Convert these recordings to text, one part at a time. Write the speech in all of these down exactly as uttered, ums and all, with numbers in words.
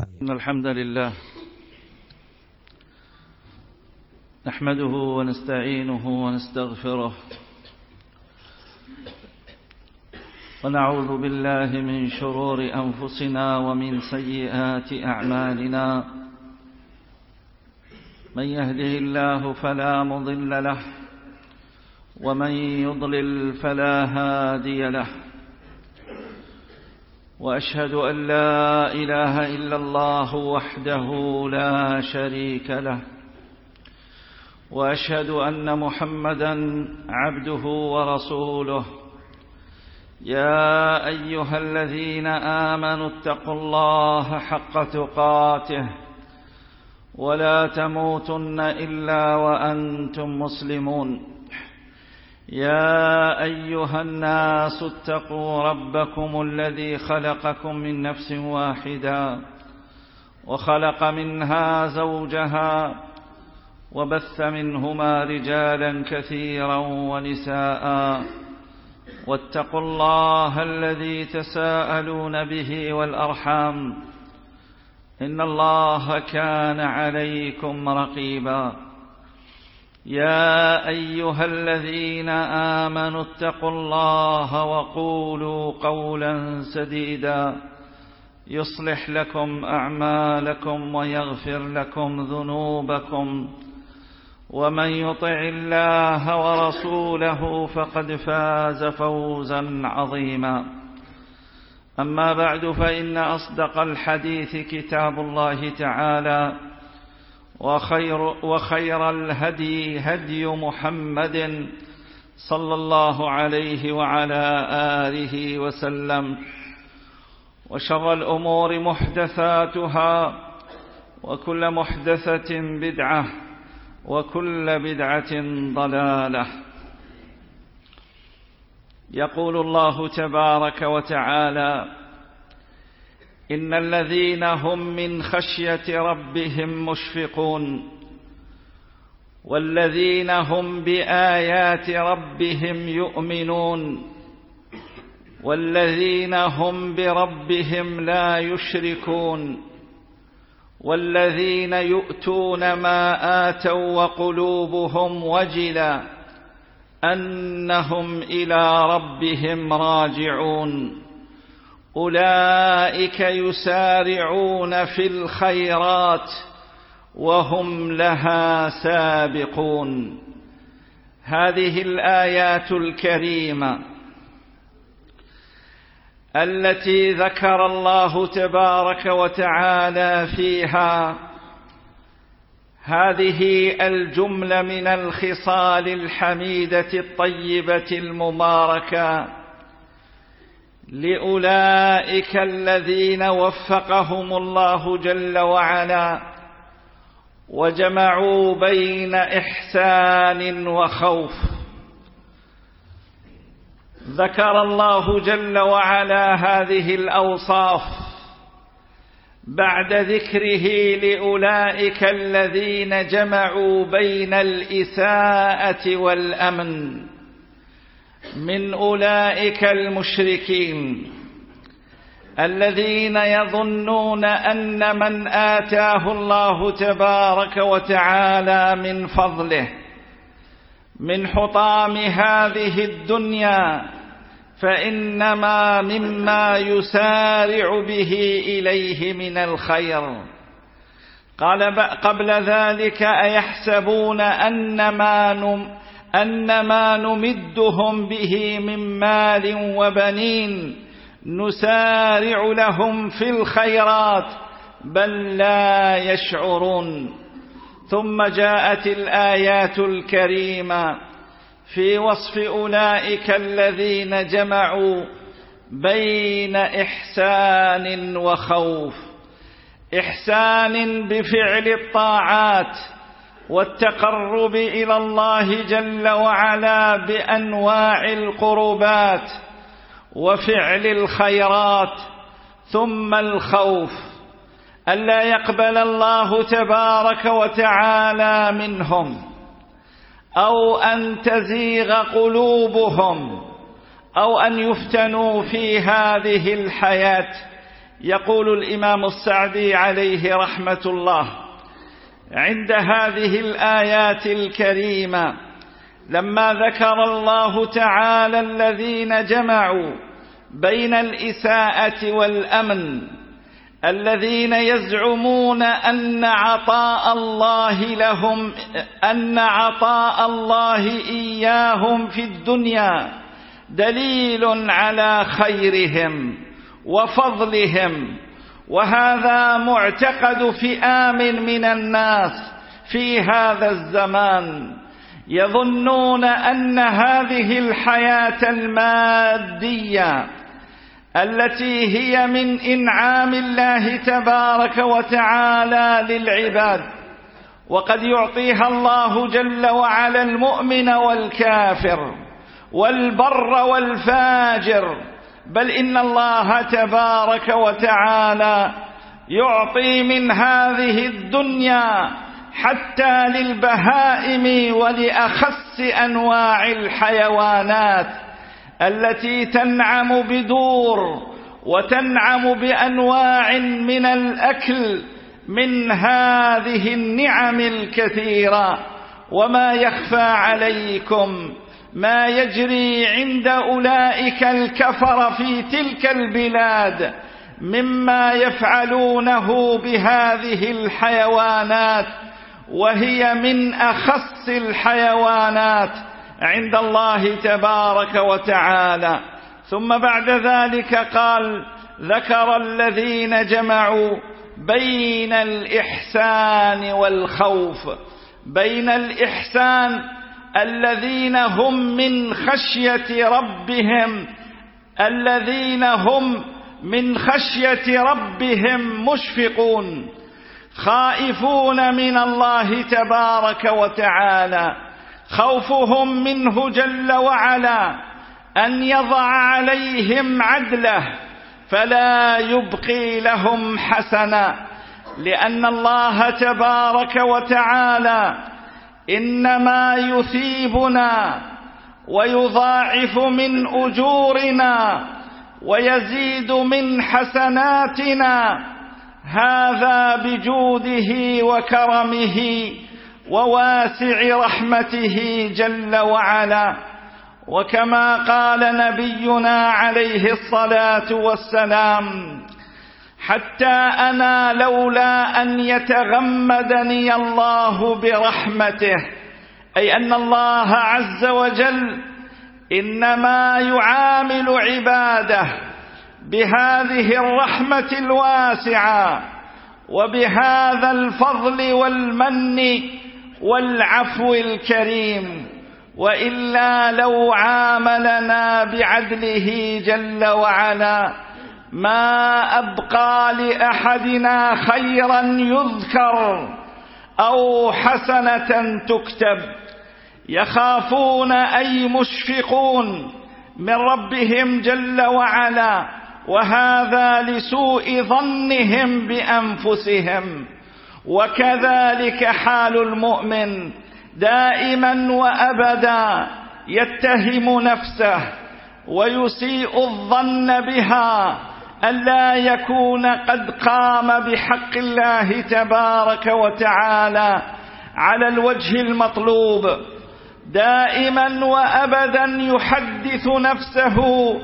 إن الحمد لله نحمده ونستعينه ونستغفره ونعوذ بالله من شرور أنفسنا ومن سيئات أعمالنا من يهده الله فلا مضل له ومن يضلل فلا هادي له وأشهد أن لا إله إلا الله وحده لا شريك له وأشهد أن محمدًا عبده ورسوله يا أيها الذين آمنوا اتقوا الله حق تقاته ولا تموتن إلا وأنتم مسلمون يا أيها الناس اتقوا ربكم الذي خلقكم من نفس واحدة وخلق منها زوجها وبث منهما رجالا كثيرا ونساء واتقوا الله الذي تساءلون به والأرحام إن الله كان عليكم رقيبا يا أيها الذين آمنوا اتقوا الله وقولوا قولا سديدا يصلح لكم أعمالكم ويغفر لكم ذنوبكم ومن يطع الله ورسوله فقد فاز فوزا عظيما أما بعد فإن أصدق الحديث كتاب الله تعالى وخير, وخير الهدي هدي محمد صلى الله عليه وعلى آله وسلم وشر الأمور محدثاتها وكل محدثة بدعة وكل بدعة ضلالة. يقول الله تبارك وتعالى إن الذين هم من خشية ربهم مشفقون والذين هم بآيات ربهم يؤمنون والذين هم بربهم لا يشركون والذين يؤتون ما آتوا وقلوبهم وجلة أنهم إلى ربهم راجعون أولئك يسارعون في الخيرات وهم لها سابقون. هذه الآيات الكريمة التي ذكر الله تبارك وتعالى فيها هذه الجملة من الخصال الحميدة الطيبة المباركة لأولئك الذين وفقهم الله جل وعلا وجمعوا بين إحسان وخوف. ذكر الله جل وعلا هذه الأوصاف بعد ذكره لأولئك الذين جمعوا بين الإساءة والأمن من أولئك المشركين الذين يظنون أن من آتاه الله تبارك وتعالى من فضله من حطام هذه الدنيا فإنما مما يسارع به إليه من الخير. قال قبل ذلك أيحسبون أنما نم أنما نمدهم به من مال وبنين نسارع لهم في الخيرات بل لا يشعرون. ثم جاءت الآيات الكريمة في وصف أولئك الذين جمعوا بين إحسان وخوف. إحسان بفعل الطاعات والتقرب إلى الله جل وعلا بأنواع القربات وفعل الخيرات. ثم الخوف ألا يقبل الله تبارك وتعالى منهم أو أن تزيغ قلوبهم أو أن يفتنوا في هذه الحياة يقول الإمام السعدي عليه رحمة الله عند هذه الآيات الكريمة: لما ذكر الله تعالى الذين جمعوا بين الإساءة والأمن، الذين يزعمون أن عطاء الله لهم أن عطاء الله إياهم في الدنيا دليل على خيرهم وفضلهم، وهذا معتقد فئام من الناس في هذا الزمان، يظنون أن هذه الحياة المادية التي هي من إنعام الله تبارك وتعالى للعباد، وقد يعطيها الله جل وعلا المؤمن والكافر والبر والفاجر، بل إن الله تبارك وتعالى يعطي من هذه الدنيا حتى للبهائم ولأخس أنواع الحيوانات التي تنعم بدور وتنعم بأنواع من الأكل من هذه النعم الكثيرة. وما يخفى عليكم ما يجري عند أولئك الكفر في تلك البلاد مما يفعلونه بهذه الحيوانات، وهي من أخص الحيوانات عند الله تبارك وتعالى. ثم بعد ذلك قال: ذكر الذين جمعوا بين الإحسان والخوف. بين الإحسان الذين هم من خشية ربهم الذين هم من خشية ربهم مشفقون، خائفون من الله تبارك وتعالى، خوفهم منه جل وعلا أن يضع عليهم عدله فلا يبقي لهم حسنا، لأن الله تبارك وتعالى إنما يثيبنا ويضاعف من أجورنا ويزيد من حسناتنا، هذا بجوده وكرمه وواسع رحمته جل وعلا. وكما قال نبينا عليه الصلاة والسلام: حتى أنا لولا أن يتغمدني الله برحمته، أي أن الله عز وجل إنما يعامل عباده بهذه الرحمة الواسعة وبهذا الفضل والمن والعفو الكريم، وإلا لو عاملنا بعدله جل وعلا ما أبقى لأحدنا خيرا يذكر أو حسنة تكتب. يخافون أي مشفقون من ربهم جل وعلا، وهذا لسوء ظنهم بأنفسهم. وكذلك حال المؤمن دائما وأبدا يتهم نفسه ويسيء الظن بها ألا يكون قد قام بحق الله تبارك وتعالى على الوجه المطلوب، دائما وأبدا يحدث نفسه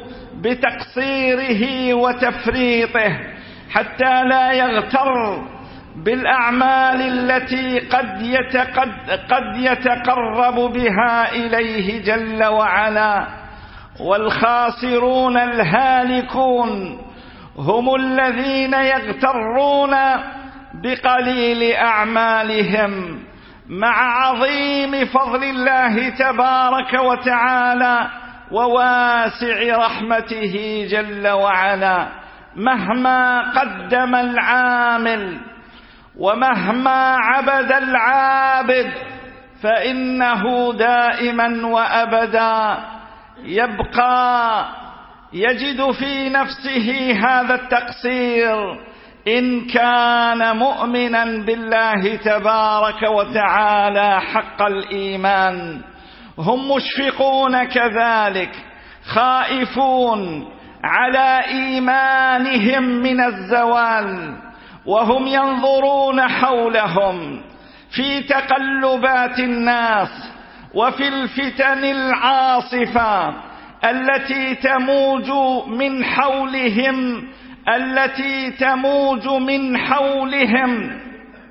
بتقصيره وتفريطه حتى لا يغتر بالأعمال التي قد يتقد قد يتقرب بها إليه جل وعلا. والخاسرون الهالكون هم الذين يغترون بقليل أعمالهم مع عظيم فضل الله تبارك وتعالى وواسع رحمته جل وعلا. مهما قدم العامل ومهما عبد العابد فإنه دائما وأبدا يبقى يجد في نفسه هذا التقصير إن كان مؤمنا بالله تبارك وتعالى حق الإيمان. هم مشفقون كذلك، خائفون على إيمانهم من الزوال، وهم ينظرون حولهم في تقلبات الناس وفي الفتن العاصفة التي تموج من حولهم التي تموج من حولهم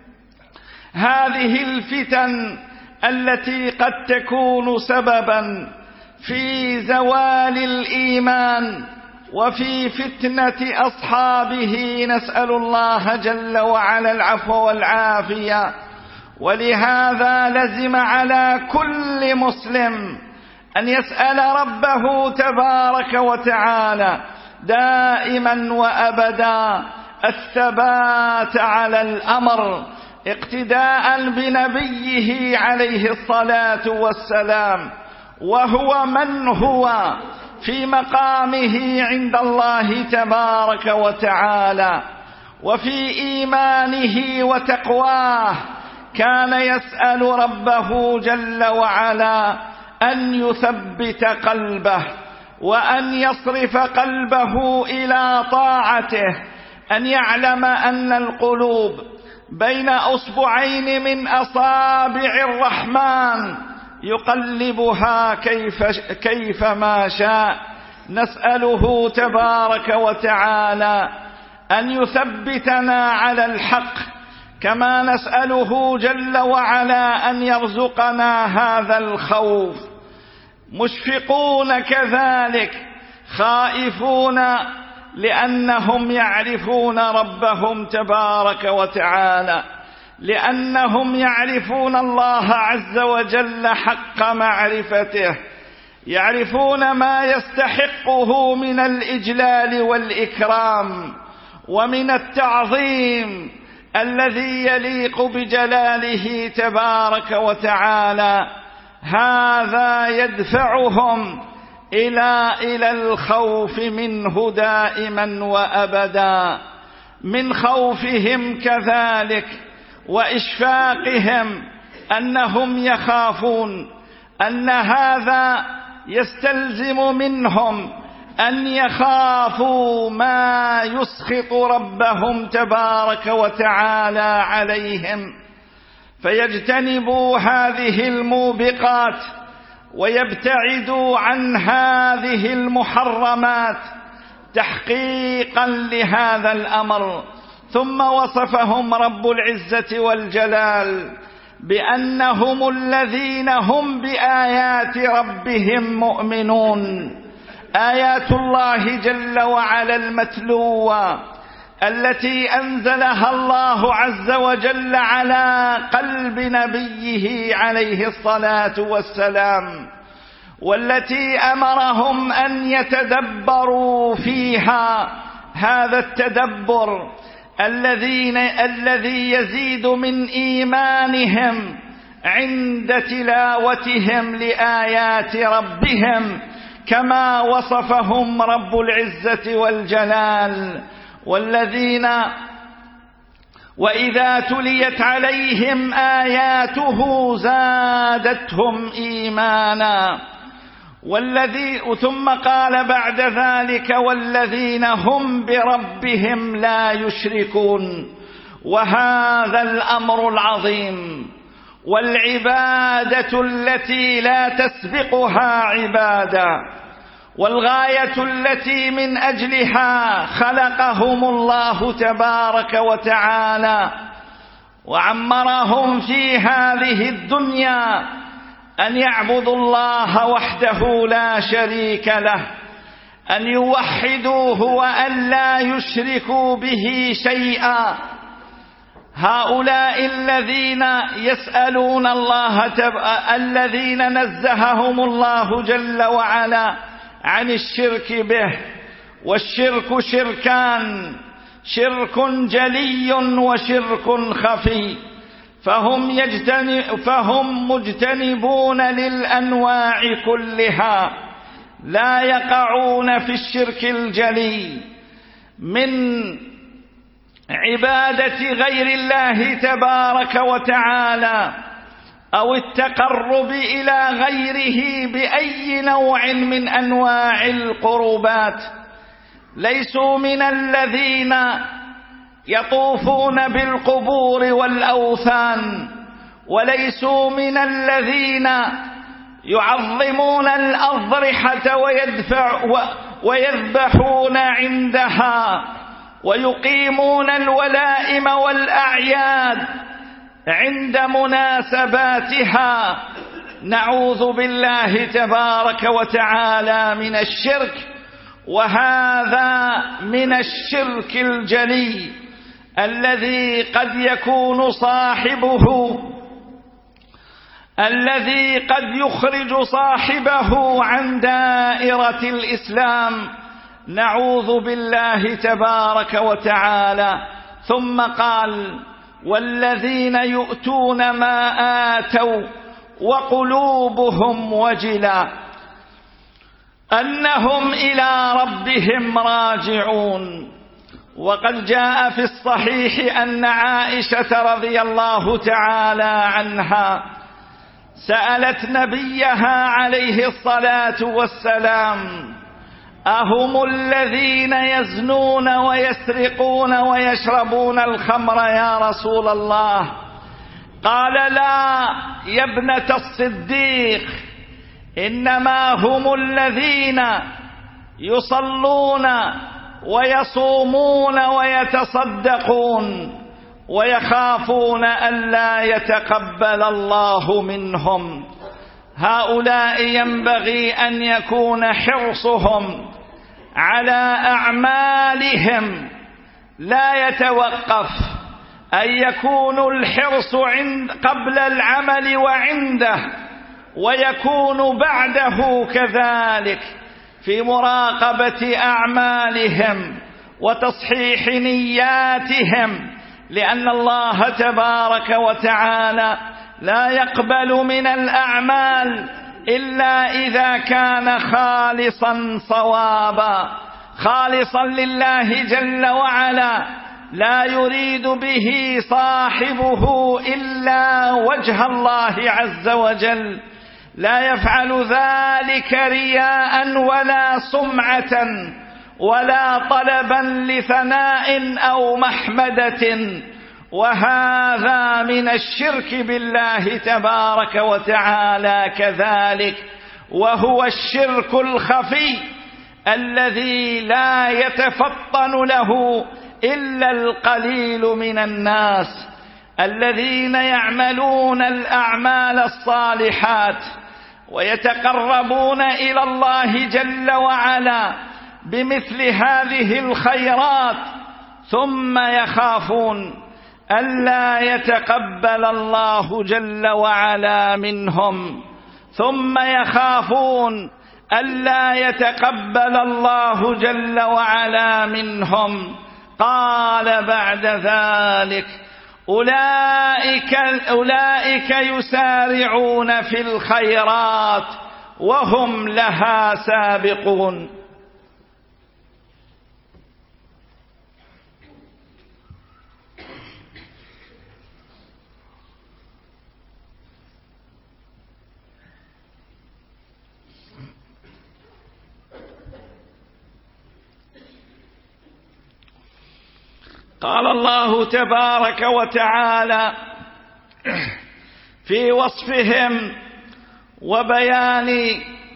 هذه الفتن التي قد تكون سببا في زوال الإيمان وفي فتنة أصحابه. نسأل الله جل وعلا العفو والعافية. ولهذا لزم على كل مسلم أن يسأل ربه تبارك وتعالى دائما وأبدا الثبات على الأمر، اقتداء بنبيه عليه الصلاة والسلام، وهو من هو في مقامه عند الله تبارك وتعالى وفي إيمانه وتقواه. كان يسأل ربه جل وعلا أن يثبت قلبه وأن يصرف قلبه إلى طاعته، أن يعلم أن القلوب بين أصبعين من أصابع الرحمن يقلبها كيف, كيف ما شاء. نسأله تبارك وتعالى أن يثبتنا على الحق، كما نسأله جل وعلا أن يرزقنا هذا الخوف. مشفقون كذلك، خائفون لأنهم يعرفون ربهم تبارك وتعالى، لأنهم يعرفون الله عز وجل حق معرفته، يعرفون ما يستحقه من الإجلال والإكرام ومن التعظيم الذي يليق بجلاله تبارك وتعالى. هذا يدفعهم إلى إلى الخوف منه دائما وأبدا، من خوفهم كذلك وإشفاقهم أنهم يخافون أن هذا يستلزم منهم أن يخافوا ما يسخط ربهم تبارك وتعالى عليهم، فيجتنبوا هذه الموبقات ويبتعدوا عن هذه المحرمات تحقيقا لهذا الأمر. ثم وصفهم رب العزة والجلال بأنهم الذين هم بآيات ربهم مؤمنون. آيات الله جل وعلا المتلوة التي أنزلها الله عز وجل على قلب نبيه عليه الصلاة والسلام، والتي أمرهم أن يتدبروا فيها هذا التدبر الذين الذي يزيد من إيمانهم عند تلاوتهم لآيات ربهم، كما وصفهم رب العزة والجلال: والذين وإذا تليت عليهم آياته زادتهم إيمانا. والذي ثم قال بعد ذلك: والذين هم بربهم لا يشركون. وهذا الأمر العظيم والعبادة التي لا تسبقها عبادة، والغاية التي من أجلها خلقهم الله تبارك وتعالى وعمرهم في هذه الدنيا، أن يعبدوا الله وحده لا شريك له، أن يوحدوه وأن لا يشركوا به شيئا. هؤلاء الذين يسألون الله تب... الذين نزههم الله جل وعلا عن الشرك به. والشرك شركان: شرك جلي وشرك خفي، فهم, يجتنب فهم مجتنبون للأنواع كلها، لا يقعون في الشرك الجلي من عبادة غير الله تبارك وتعالى أو التقرب إلى غيره بأي نوع من أنواع القربات. ليسوا من الذين يطوفون بالقبور والأوثان، وليسوا من الذين يعظمون الأضرحة ويدفع ويذبحون عندها ويقيمون الولائم والأعياد عند مناسباتها. نعوذ بالله تبارك وتعالى من الشرك، وهذا من الشرك الجلي الذي قد يكون صاحبه الذي قد يخرج صاحبه عن دائرة الإسلام. نعوذ بالله تبارك وتعالى. ثم قال: والذين يؤتون ما آتوا وقلوبهم وجلة أنهم إلى ربهم راجعون. وقد جاء في الصحيح أن عائشة رضي الله تعالى عنها سألت نبيها عليه الصلاة والسلام: أهم الذين يزنون ويسرقون ويشربون الخمر يا رسول الله؟ قال: لا يا ابنة الصديق، إنما هم الذين يصلون ويصومون ويتصدقون ويخافون ألا يتقبل الله منهم. هؤلاء ينبغي أن يكون حرصهم على أعمالهم لا يتوقف، أن يكون الحرص عند قبل العمل وعنده، ويكون بعده كذلك في مراقبة أعمالهم وتصحيح نياتهم، لأن الله تبارك وتعالى لا يقبل من الأعمال إلا إذا كان خالصا صوابا، خالصا لله جل وعلا، لا يريد به صاحبه إلا وجه الله عز وجل، لا يفعل ذلك رياء ولا سمعة ولا طلبا لثناء أو محمدة. وهذا من الشرك بالله تبارك وتعالى كذلك، وهو الشرك الخفي الذي لا يتفطن له إلا القليل من الناس الذين يعملون الأعمال الصالحات ويتقربون إلى الله جل وعلا بمثل هذه الخيرات، ثم يخافون ألا يتقبل الله جل وعلا منهم، ثم يخافون ألا يتقبل الله جل وعلا منهم. قال بعد ذلك: أولئك, أولئك يسارعون في الخيرات وهم لها سابقون. قال الله تبارك وتعالى في وصفهم وبيان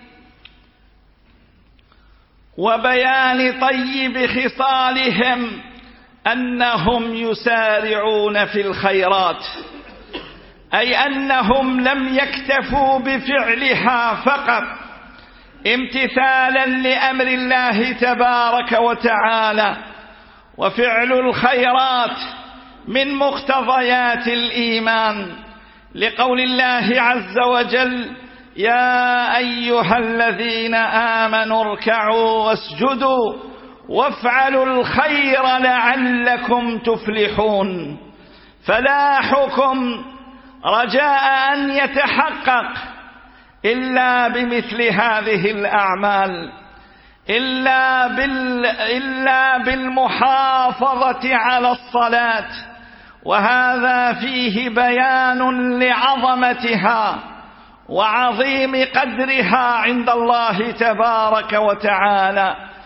وبيان طيب خصالهم أنهم يسارعون في الخيرات، أي أنهم لم يكتفوا بفعلها فقط امتثالا لأمر الله تبارك وتعالى، وفعل الخيرات من مقتضيات الإيمان، لقول الله عز وجل: يا أيها الذين آمنوا اركعوا واسجدوا وافعلوا الخير لعلكم تفلحون. فلاحكم رجاء أن يتحقق إلا بمثل هذه الأعمال، إلا, بال إلا بالمحافظة على الصلاة، وهذا فيه بيان لعظمتها وعظيم قدرها عند الله تبارك وتعالى،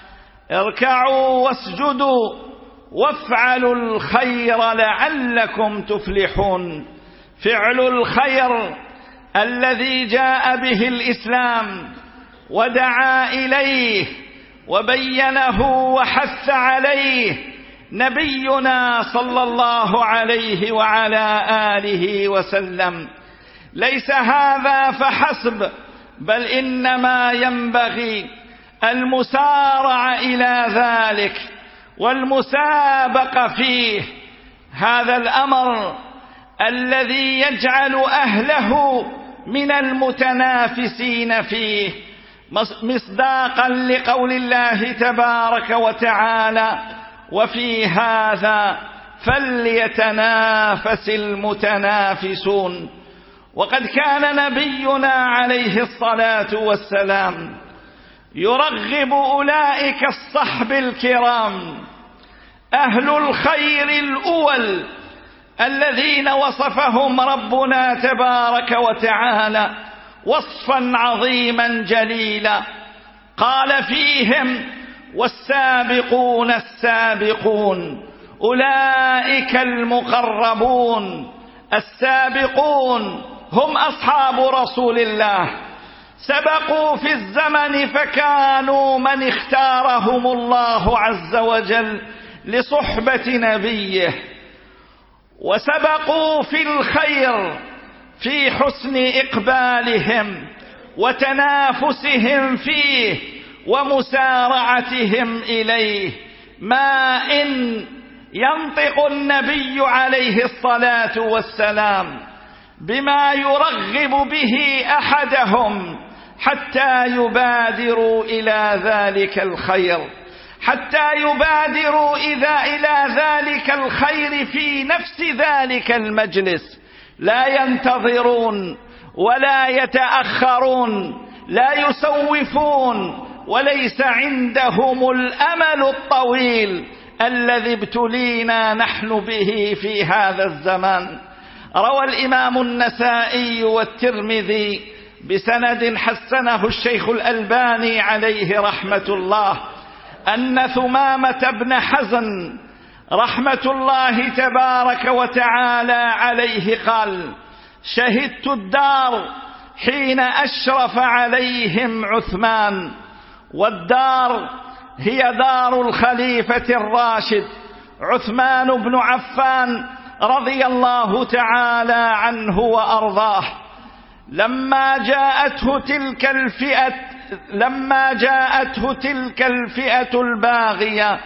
اركعوا واسجدوا وافعلوا الخير لعلكم تفلحون. فعل الخير الذي جاء به الإسلام ودعا إليه وبينه وحث عليه نبينا صلى الله عليه وعلى آله وسلم. ليس هذا فحسب، بل إنما ينبغي المسارعة إلى ذلك والمسابقة فيه. هذا الأمر الذي يجعل أهله من المتنافسين فيه، مصداقا لقول الله تبارك وتعالى: وفي هذا فليتنافس المتنافسون. وقد كان نبينا عليه الصلاة والسلام يرغب أولئك الصحب الكرام أهل الخير الأول الذين وصفهم ربنا تبارك وتعالى وصفا عظيما جليلا، قال فيهم: والسابقون السابقون أولئك المقربون. السابقون هم أصحاب رسول الله، سبقوا في الزمن فكانوا من اختارهم الله عز وجل لصحبة نبيه، وسبقوا في الخير في حسن إقبالهم وتنافسهم فيه ومسارعتهم إليه. ما إن ينطق النبي عليه الصلاة والسلام بما يرغب به أحدهم حتى يبادروا إلى ذلك الخير، حتى يبادروا إذا إلى ذلك الخير في نفس ذلك المجلس، لا ينتظرون ولا يتأخرون، لا يسوفون، وليس عندهم الأمل الطويل الذي ابتلينا نحن به في هذا الزمان. روى الإمام النسائي والترمذي بسند حسنه الشيخ الألباني عليه رحمة الله أن ثمامة بن حزن رحمة الله تبارك وتعالى عليه قال: شهدت الدار حين أشرف عليهم عثمان، والدار هي دار الخليفة الراشد عثمان بن عفان رضي الله تعالى عنه وأرضاه. لما جاءته تلك الفئة لما جاءته تلك الفئة الباغية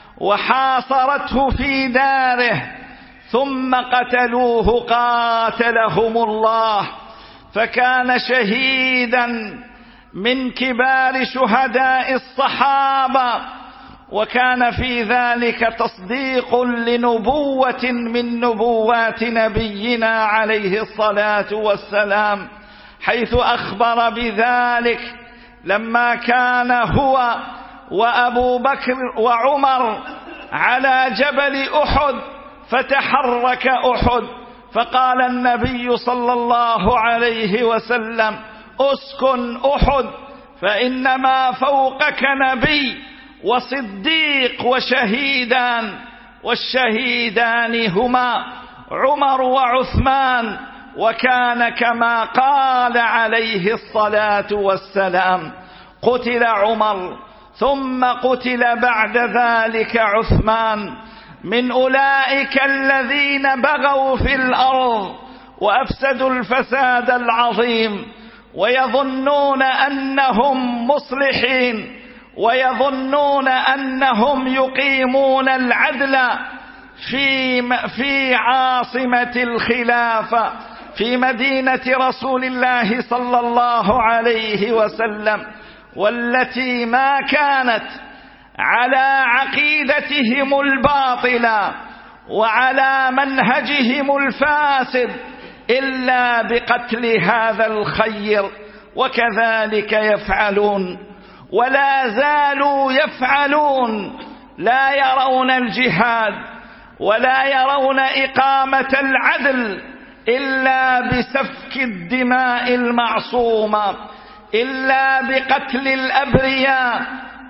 وحاصرته في داره ثم قتلوه قاتلهم الله، فكان شهيدا من كبار شهداء الصحابة، وكان في ذلك تصديق لنبوة من نبوات نبينا عليه الصلاة والسلام، حيث أخبر بذلك لما كان هو وأبو بكر وعمر على جبل أحد فتحرك أحد، فقال النبي صلى الله عليه وسلم: اسكن أحد فإنما فوقك نبي وصديق وشهيدان، والشهيدان هما عمر وعثمان. وكان كما قال عليه الصلاة والسلام: قتل عمر ثم قتل بعد ذلك عثمان، من أولئك الذين بغوا في الأرض وأفسدوا الفساد العظيم، ويظنون أنهم مصلحين، ويظنون أنهم يقيمون العدل في في عاصمة الخلافة في مدينة رسول الله صلى الله عليه وسلم، والتي ما كانت على عقيدتهم الباطلة وعلى منهجهم الفاسد إلا بقتل هذا الخير، وكذلك يفعلون ولا زالوا يفعلون. لا يرون الجهاد ولا يرون إقامة العدل إلا بسفك الدماء المعصومة، إلا بقتل الأبرياء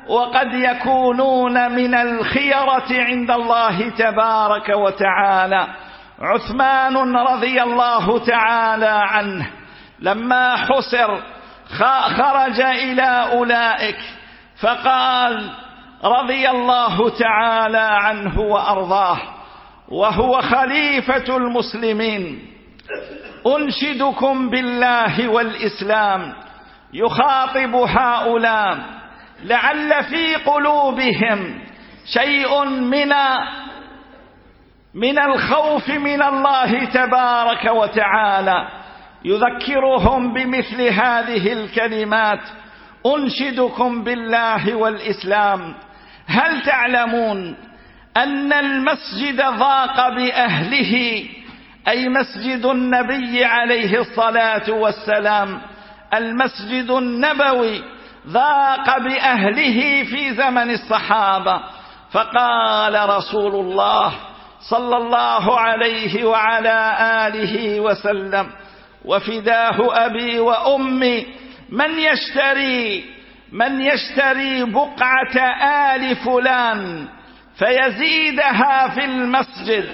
وقد يكونون من الخيرة عند الله تبارك وتعالى. عثمان رضي الله تعالى عنه لما حسر خرج إلى أولئك فقال رضي الله تعالى عنه وأرضاه وهو خليفة المسلمين: أنشدكم بالله والإسلام. يخاطب هؤلاء لعل في قلوبهم شيء من من الخوف من الله تبارك وتعالى، يذكرهم بمثل هذه الكلمات: أنشدكم بالله والإسلام. هل تعلمون أن المسجد ضاق بأهله، أي مسجد النبي عليه الصلاة والسلام، المسجد النبوي ضاق بأهله في زمن الصحابة، فقال رسول الله صلى الله عليه وعلى آله وسلم: وفداه أبي وأمي من يشتري من يشتري بقعة آل فلان فيزيدها في المسجد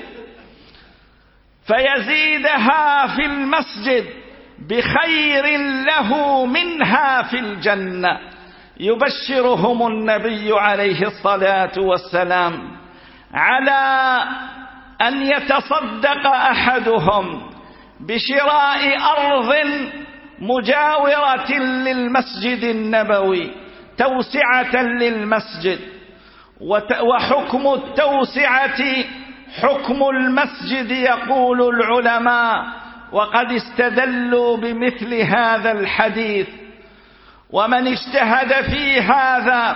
فيزيدها في المسجد بخير له منها في الجنة. يبشرهم النبي عليه الصلاة والسلام على أن يتصدق أحدهم بشراء أرض مجاورة للمسجد النبوي توسعة للمسجد، وحكم التوسعة حكم المسجد يقول العلماء، وقد استدلوا بمثل هذا الحديث. ومن اجتهد في هذا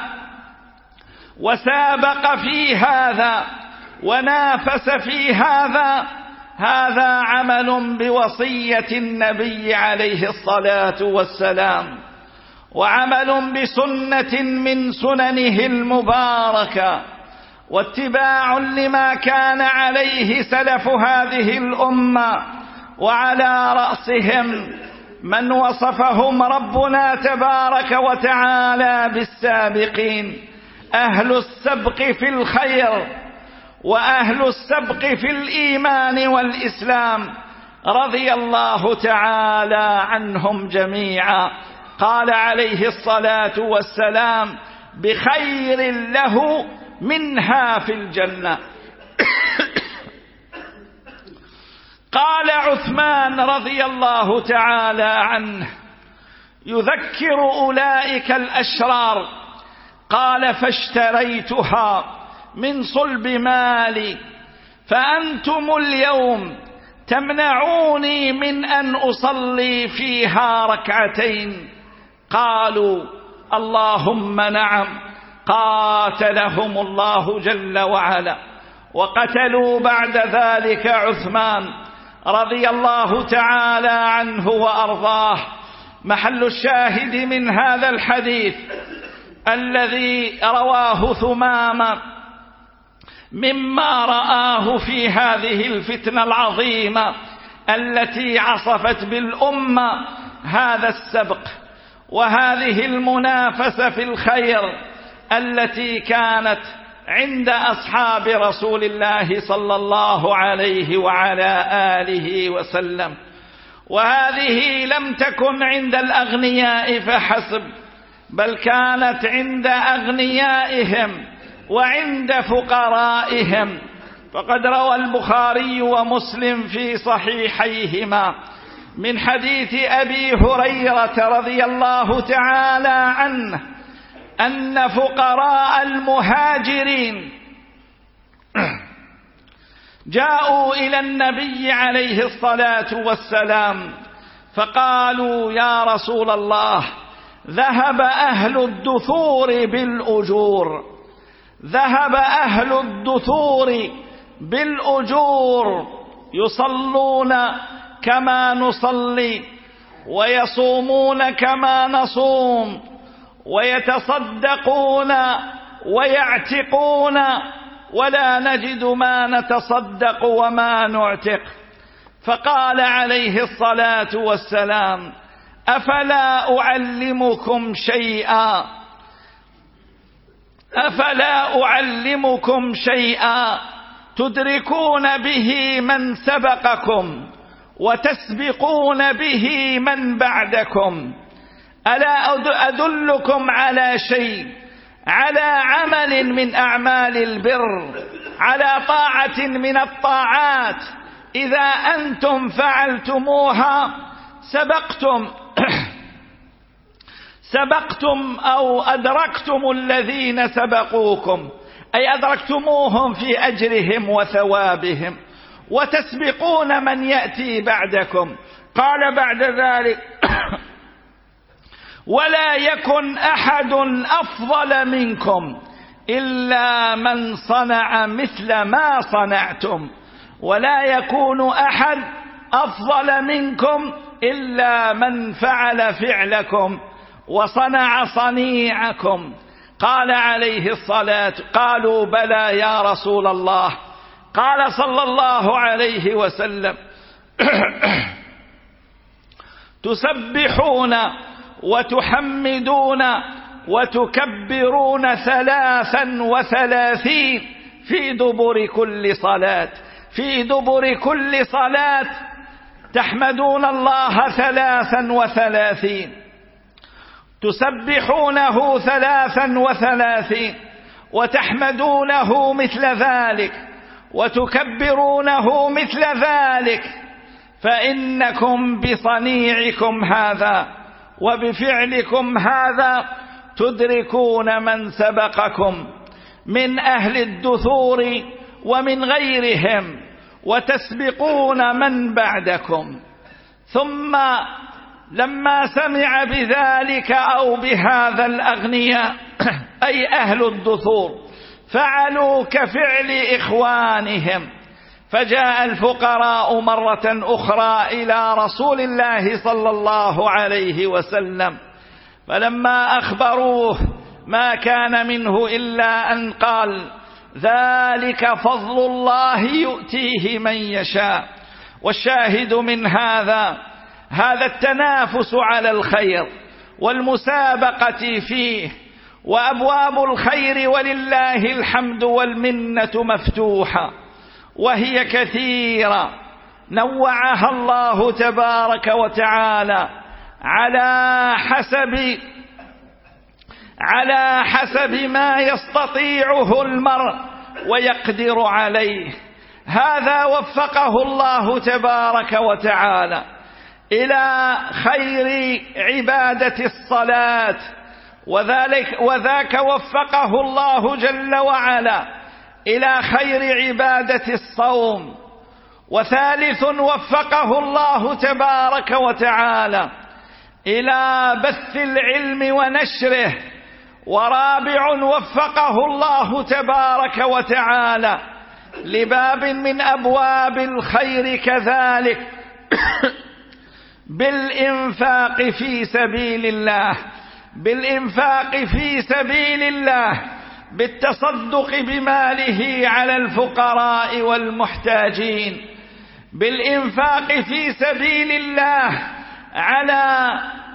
وسابق في هذا ونافس في هذا، هذا عمل بوصية النبي عليه الصلاة والسلام، وعمل بسنة من سننه المباركة، واتباع لما كان عليه سلف هذه الأمة، وعلى رأسهم من وصفهم ربنا تبارك وتعالى بالسابقين: أهل السبق في الخير وأهل السبق في الإيمان والإسلام، رضي الله تعالى عنهم جميعا. قال عليه الصلاة والسلام: بخير له منها في الجنة. قال عثمان رضي الله تعالى عنه يذكر أولئك الأشرار، قال: فاشتريتها من صلب مالي، فأنتم اليوم تمنعوني من أن أصلي فيها ركعتين. قالوا: اللهم نعم. قاتلهم الله جل وعلا، وقتلوا بعد ذلك عثمان رضي الله تعالى عنه وأرضاه. محل الشاهد من هذا الحديث الذي رواه ثمامة مما رآه في هذه الفتنة العظيمة التي عصفت بالأمة، هذا السبق وهذه المنافسة في الخير التي كانت عند أصحاب رسول الله صلى الله عليه وعلى آله وسلم. وهذه لم تكن عند الأغنياء فحسب، بل كانت عند أغنيائهم وعند فقرائهم. فقد روى البخاري ومسلم في صحيحيهما من حديث أبي هريرة رضي الله تعالى عنه أن فقراء المهاجرين جاءوا إلى النبي عليه الصلاة والسلام فقالوا: يا رسول الله، ذهب أهل الدثور بالأجور ذهب أهل الدثور بالأجور يصلون كما نصلي، ويصومون كما نصوم، ويتصدقون ويعتقون، ولا نجد ما نتصدق وما نعتق. فقال عليه الصلاة والسلام: أفلا أعلمكم شيئا أفلا أعلمكم شيئا تدركون به من سبقكم وتسبقون به من بعدكم؟ ألا أدلكم على شيء، على عمل من أعمال البر، على طاعة من الطاعات إذا أنتم فعلتموها سبقتم سبقتم أو أدركتم الذين سبقوكم، أي أدركتموهم في أجرهم وثوابهم، وتسبقون من يأتي بعدكم. قال بعد ذلك: ولا يكن أحد أفضل منكم إلا من صنع مثل ما صنعتم، ولا يكون أحد أفضل منكم إلا من فعل فعلكم وصنع صنيعكم. قال عليه الصلاة قالوا: بلى يا رسول الله. قال صلى الله عليه وسلم: تسبحون وتحمدون وتكبرون ثلاثا وثلاثين في دبر كل صلاة. في دبر كل صلاة تحمدون الله ثلاثا وثلاثين، تسبحونه ثلاثا وثلاثين، وتحمدونه مثل ذلك، وتكبرونه مثل ذلك، فإنكم بصنيعكم هذا وبفعلكم هذا تدركون من سبقكم من أهل الدثور ومن غيرهم، وتسبقون من بعدكم. ثم لما سمع بذلك أو بهذا الأغنياء أي أهل الدثور فعلوا كفعل إخوانهم، فجاء الفقراء مرة أخرى إلى رسول الله صلى الله عليه وسلم، فلما أخبروه ما كان منه إلا أن قال: ذلك فضل الله يؤتيه من يشاء. والشاهد من هذا هذا التنافس على الخير والمسابقة فيه، وأبواب الخير ولله الحمد والمنة مفتوحة، وهي كثيرة نوعها الله تبارك وتعالى على حسب على حسب ما يستطيعه المرء ويقدر عليه. هذا وفقه الله تبارك وتعالى إلى خير عبادة الصلاة، وذلك وذاك وفقه الله جل وعلا إلى خير عبادة الصوم. وثالث وفقه الله تبارك وتعالى إلى بث العلم ونشره. ورابع وفقه الله تبارك وتعالى لباب من أبواب الخير كذلك بالإنفاق في سبيل الله بالإنفاق في سبيل الله بالتصدق بماله على الفقراء والمحتاجين، بالإنفاق في سبيل الله على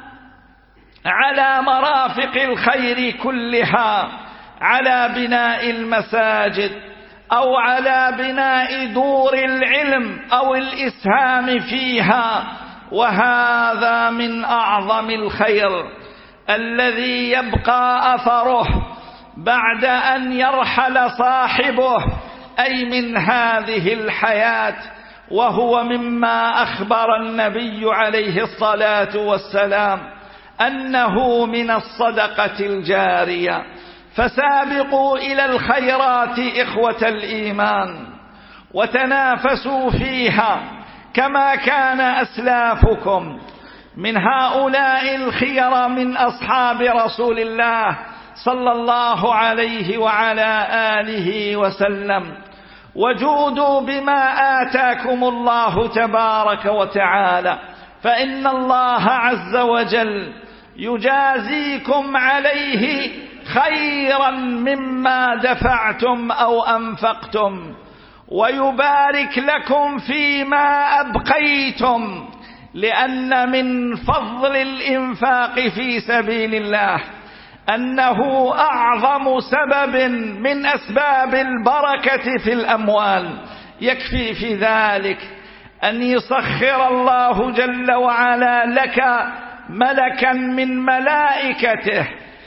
على مرافق الخير كلها، على بناء المساجد أو على بناء دور العلم أو الإسهام فيها. وهذا من أعظم الخير الذي يبقى أثره بعد أن يرحل صاحبه، أي من هذه الحياة، وهو مما أخبر النبي عليه الصلاة والسلام أنه من الصدقة الجارية. فسابقوا إلى الخيرات إخوة الإيمان وتنافسوا فيها كما كان أسلافكم من هؤلاء الخير من أصحاب رسول الله صلى الله عليه وعلى آله وسلم. وجودوا بما آتاكم الله تبارك وتعالى، فإن الله عز وجل يجازيكم عليه خيرا مما دفعتم أو أنفقتم، ويبارك لكم فيما أبقيتم، لأن من فضل الإنفاق في سبيل الله أنه أعظم سبب من أسباب البركة في الأموال. يكفي في ذلك أن يسخر الله جل وعلا لك ملكا من ملائكته،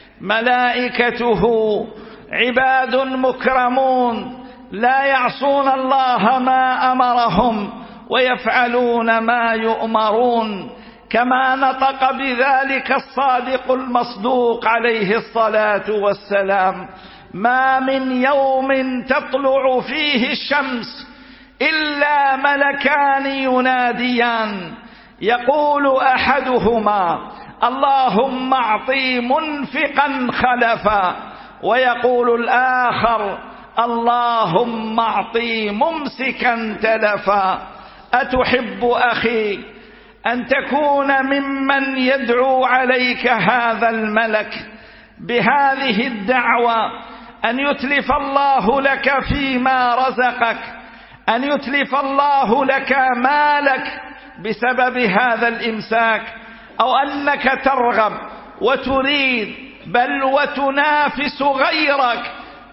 ملائكته عباد مكرمون لا يعصون الله ما أمرهم ويفعلون ما يؤمرون، كما نطق بذلك الصادق المصدوق عليه الصلاة والسلام: ما من يوم تطلع فيه الشمس إلا ملكان يناديان، يقول أحدهما: اللهم أعطي منفقا خلفا، ويقول الآخر: اللهم أعطي ممسكا تلفا. أتحب أخي أن تكون ممن يدعو عليك هذا الملك بهذه الدعوة، أن يتلف الله لك فيما رزقك، أن يتلف الله لك مالك بسبب هذا الإمساك، أو أنك ترغب وتريد بل وتنافس غيرك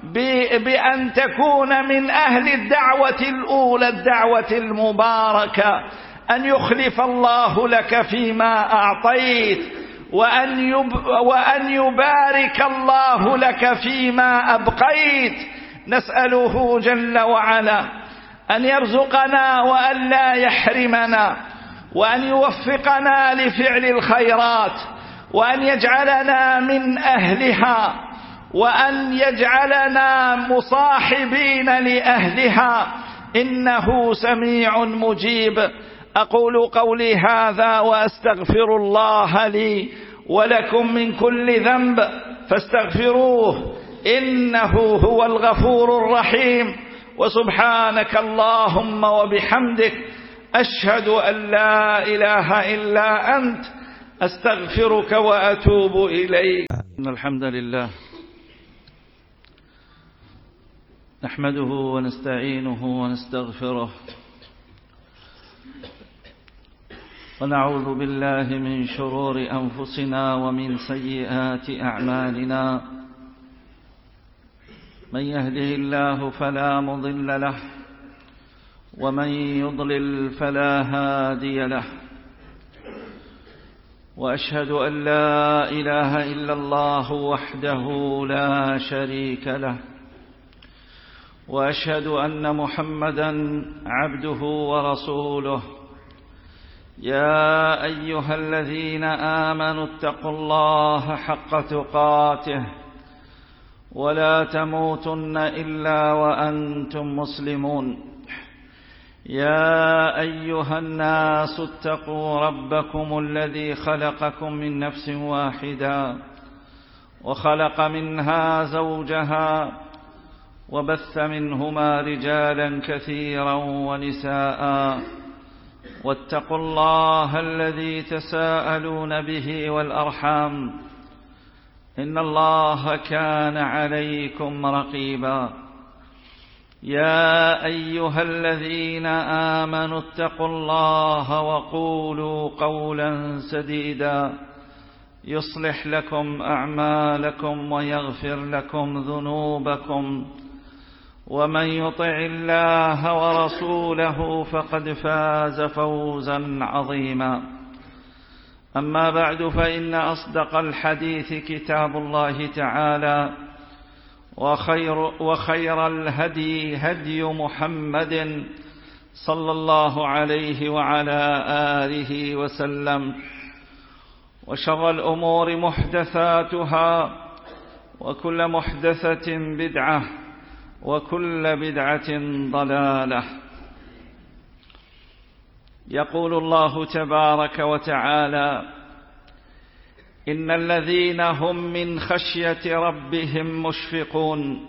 بأن تكون من أهل الدعوة الأولى، الدعوة المباركة، أن يخلف الله لك فيما أعطيت، وأن, يب وأن يبارك الله لك فيما أبقيت. نسأله جل وعلا أن يرزقنا وأن لا يحرمنا، وأن يوفقنا لفعل الخيرات، وأن يجعلنا من أهلها، وأن يجعلنا مصاحبين لأهلها، إنه سميع مجيب. أقول قولي هذا وأستغفر الله لي ولكم من كل ذنب فاستغفروه إنه هو الغفور الرحيم. وسبحانك اللهم وبحمدك أشهد أن لا إله إلا أنت أستغفرك وأتوب إليك. إن الحمد لله نحمده ونستعينه ونستغفره، ونعوذ بالله من شرور أنفسنا ومن سيئات أعمالنا. من يهده الله فلا مضل له، ومن يضلل فلا هادي له، وأشهد أن لا إله إلا الله وحده لا شريك له، وأشهد أن محمدًا عبده ورسوله. يا أيها الذين آمنوا اتقوا الله حق تقاته ولا تموتن إلا وأنتم مسلمون. يا أيها الناس اتقوا ربكم الذي خلقكم من نفس واحدة وخلق منها زوجها وبث منهما رجالا كثيرا ونساء، واتقوا الله الذي تساءلون به والأرحام إن الله كان عليكم رقيبا. يا أيها الذين آمنوا اتقوا الله وقولوا قولا سديدا يصلح لكم أعمالكم ويغفر لكم ذنوبكم، ومن يطع الله ورسوله فقد فاز فوزا عظيما. أما بعد، فإن أصدق الحديث كتاب الله تعالى، وخير, وخير الهدي هدي محمد صلى الله عليه وعلى آله وسلم، وشر الأمور محدثاتها، وكل محدثة بدعة، وكل بدعة ضلالة. يقول الله تبارك وتعالى: إن الذين هم من خشية ربهم مشفقون،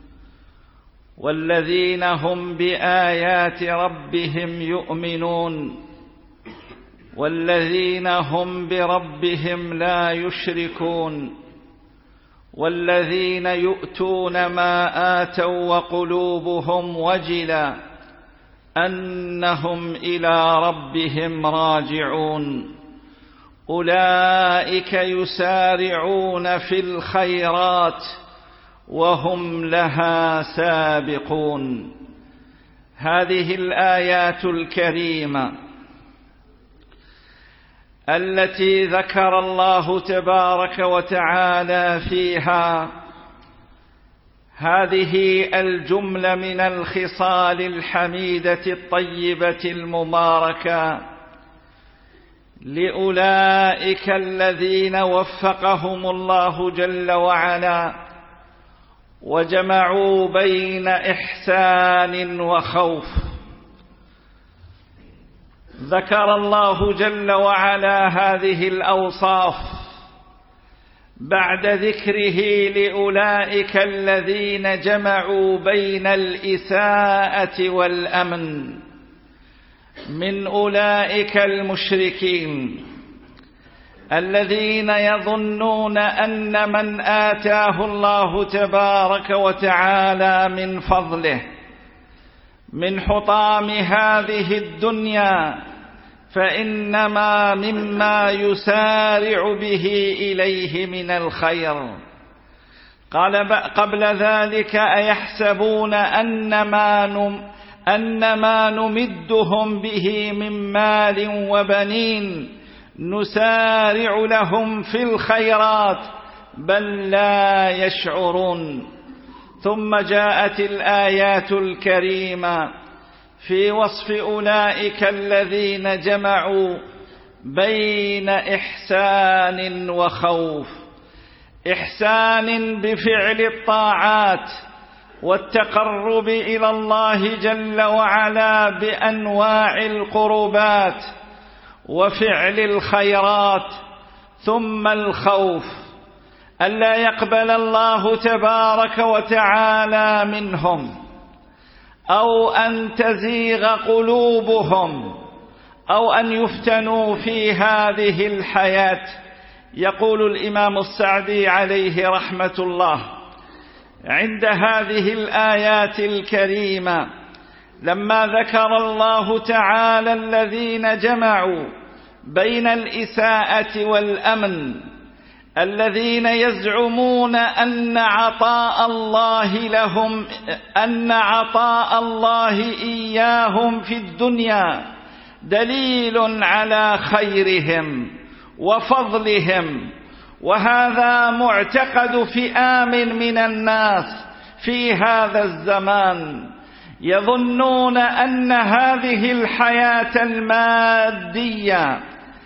والذين هم بآيات ربهم يؤمنون، والذين هم بربهم لا يشركون، والذين يؤتون ما آتوا وقلوبهم وجلة أنهم إلى ربهم راجعون، أولئك يسارعون في الخيرات وهم لها سابقون. هذه الآيات الكريمة التي ذكر الله تبارك وتعالى فيها هذه الجملة من الخصال الحميدة الطيبة المباركة لأولئك الذين وفقهم الله جل وعلا وجمعوا بين إحسان وخوف. ذكر الله جل وعلا هذه الأوصاف بعد ذكره لأولئك الذين جمعوا بين الإساءة والأمن من أولئك المشركين الذين يظنون أن من آتاه الله تبارك وتعالى من فضله من حطام هذه الدنيا فإنما مما يسارع به إليه من الخير. قال قبل ذلك أيحسبون أنما نم أنما نمدهم به من مال وبنين نسارع لهم في الخيرات بل لا يشعرون. ثم جاءت الآيات الكريمة في وصف أولئك الذين جمعوا بين إحسان وخوف. إحسان بفعل الطاعات والتقرب إلى الله جل وعلا بأنواع القربات وفعل الخيرات. ثم الخوف ألا يقبل الله تبارك وتعالى منهم أو أن تزيغ قلوبهم أو أن يفتنوا في هذه الحياة. يقول الإمام السعدي عليه رحمة الله عند هذه الآيات الكريمة لما ذكر الله تعالى الذين جمعوا بين الإساءة والأمن الذين يزعمون أن عطاء الله لهم أن عطاء الله إياهم في الدنيا دليل على خيرهم وفضلهم. وهذا معتقد فئام من الناس في هذا الزمان يظنون أن هذه الحياة المادية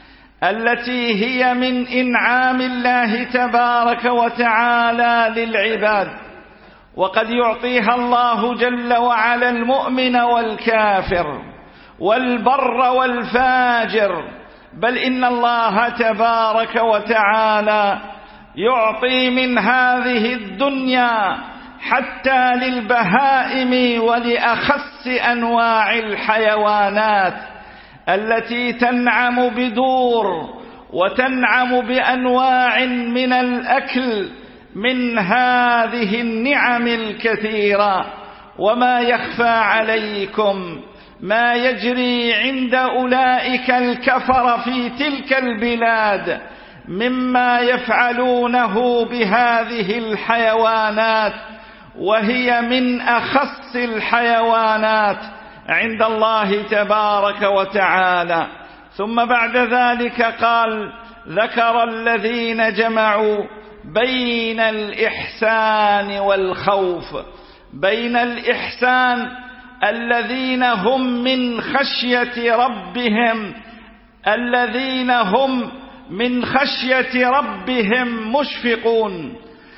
التي هي من إنعام الله تبارك وتعالى للعباد وقد يعطيها الله جل وعلا المؤمن والكافر والبر والفاجر، بل إن الله تبارك وتعالى يعطي من هذه الدنيا حتى للبهائم ولأخس أنواع الحيوانات التي تنعم بدور وتنعم بأنواع من الأكل من هذه النعم الكثيرة. وما يخفى عليكم ما يجري عند أولئك الكفر في تلك البلاد مما يفعلونه بهذه الحيوانات، وهي من أخص الحيوانات عند الله تبارك وتعالى. ثم بعد ذلك قال ذكر الذين جمعوا بين الإحسان والخوف. بين الإحسان الذين هم من خشية ربهم الذين هم من خشية ربهم مشفقون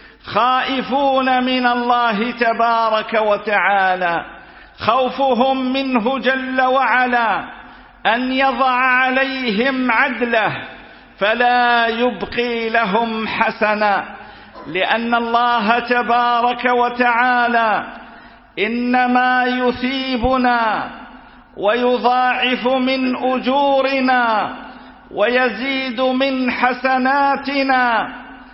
خائفون من الله تبارك وتعالى، خوفهم منه جل وعلا أن يضع عليهم عدله فلا يبقي لهم حسنا، لأن الله تبارك وتعالى إنما يثيبنا ويضاعف من أجورنا ويزيد من حسناتنا،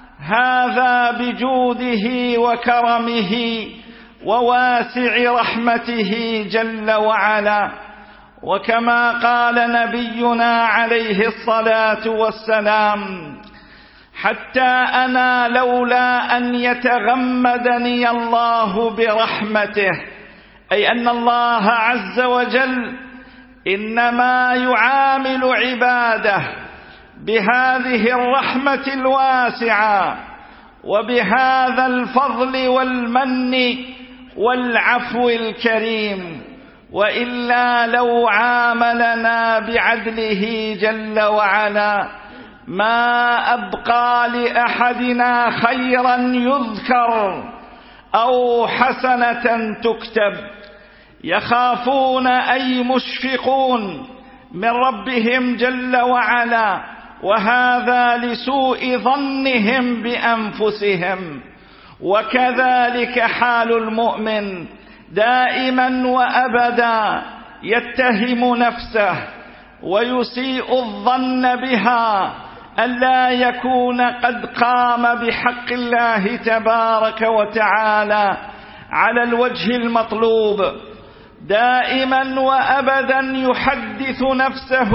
هذا بجوده وكرمه وواسع رحمته جل وعلا. وكما قال نبينا عليه الصلاة والسلام: حتى أنا لولا أن يتغمدني الله برحمته، أي أن الله عز وجل إنما يعامل عباده بهذه الرحمة الواسعة وبهذا الفضل والمن والعفو الكريم، وإلا لو عاملنا بعدله جل وعلا ما أبقى لأحدنا خيرا يذكر أو حسنة تكتب. يخافون أي مشفقون من ربهم جل وعلا، وهذا لسوء ظنهم بأنفسهم. وكذلك حال المؤمن دائما وأبدا يتهم نفسه ويسيء الظن بها ألا يكون قد قام بحق الله تبارك وتعالى على الوجه المطلوب. دائما وأبدا يحدث نفسه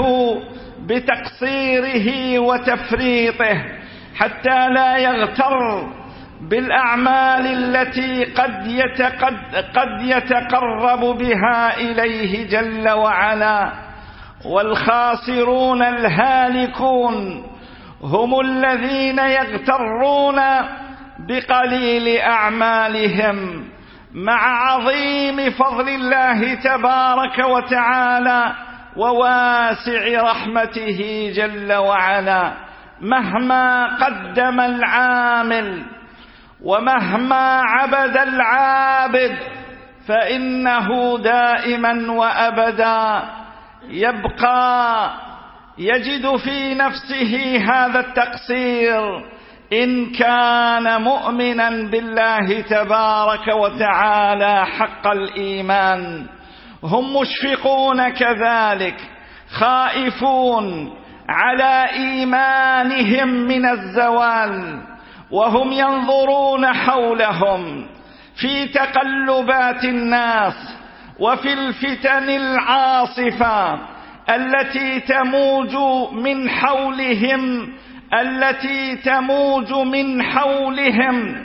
بتقصيره وتفريطه حتى لا يغتر بالأعمال التي قد يتقد قد يتقرب بها إليه جل وعلا. والخاسرون الهالكون هم الذين يغترون بقليل أعمالهم مع عظيم فضل الله تبارك وتعالى وواسع رحمته جل وعلا. مهما قدم العامل ومهما عبد العابد فإنه دائما وأبدا يبقى يجد في نفسه هذا التقصير إن كان مؤمنا بالله تبارك وتعالى حق الإيمان. هم مشفقون كذلك، خائفون على إيمانهم من الزوال، وهم ينظرون حولهم في تقلبات الناس وفي الفتن العاصفة التي تموج من حولهم التي تموج من حولهم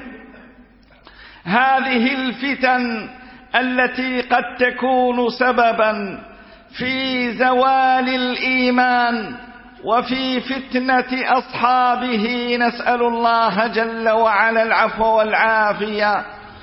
هذه الفتن التي قد تكون سببا في زوال الإيمان وفي فتنة أصحابه. نسأل الله جل وعلا العفو والعافية.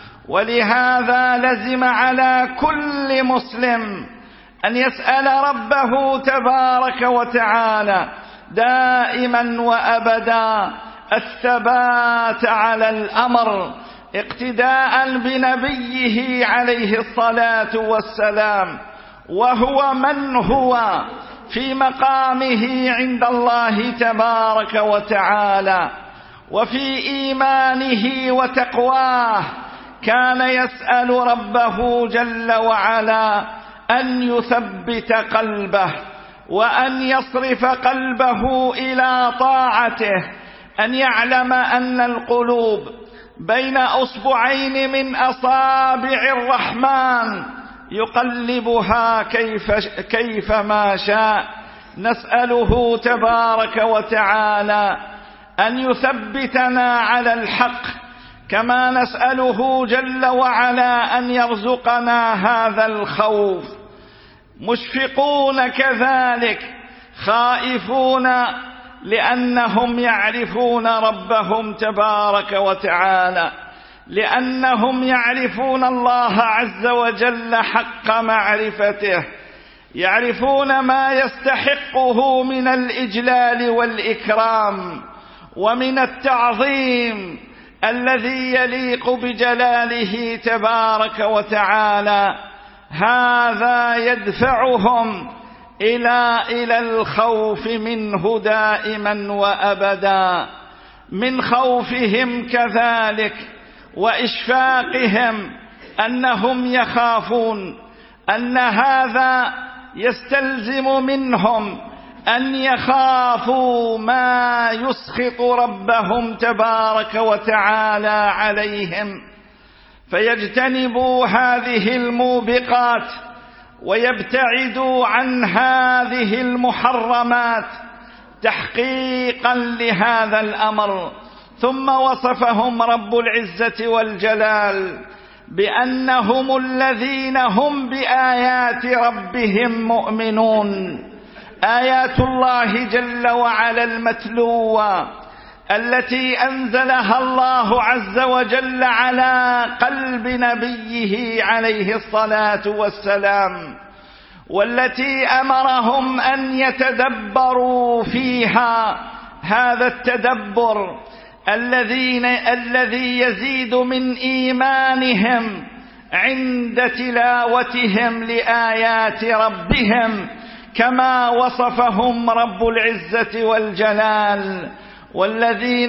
ولهذا لزم على كل مسلم أن يسأل ربه تبارك وتعالى دائما وأبدا الثبات على الأمر، اقتداء بنبيه عليه الصلاة والسلام، وهو من هو في مقامه عند الله تبارك وتعالى وفي إيمانه وتقواه. كان يسأل ربه جل وعلا أن يثبت قلبه وأن يصرف قلبه إلى طاعته، أن يعلم أن القلوب بين أصبعين من أصابع الرحمن يقلبها كيف, كيف ما شاء. نسأله تبارك وتعالى أن يثبتنا على الحق، كما نسأله جل وعلا أن يرزقنا هذا الخوف. مشفقون كذلك، خائفون لأنهم يعرفون ربهم تبارك وتعالى، لأنهم يعرفون الله عز وجل حق معرفته، يعرفون ما يستحقه من الإجلال والإكرام ومن التعظيم الذي يليق بجلاله تبارك وتعالى. هذا يدفعهم إلى إلى الخوف منه دائما وأبدا، من خوفهم كذلك وإشفاقهم أنهم يخافون أن هذا يستلزم منهم أن يخافوا ما يسخط ربهم تبارك وتعالى عليهم، فيجتنبوا هذه الموبقات ويبتعدوا عن هذه المحرمات تحقيقا لهذا الأمر. ثم وصفهم رب العزة والجلال بأنهم الذين هم بآيات ربهم مؤمنون. آيات الله جل وعلا المتلوة التي أنزلها الله عز وجل على قلب نبيه عليه الصلاة والسلام، والتي أمرهم أن يتدبروا فيها هذا التدبر الذين الذي يزيد من إيمانهم عند تلاوتهم لآيات ربهم، كما وصفهم رب العزة والجلال: والذين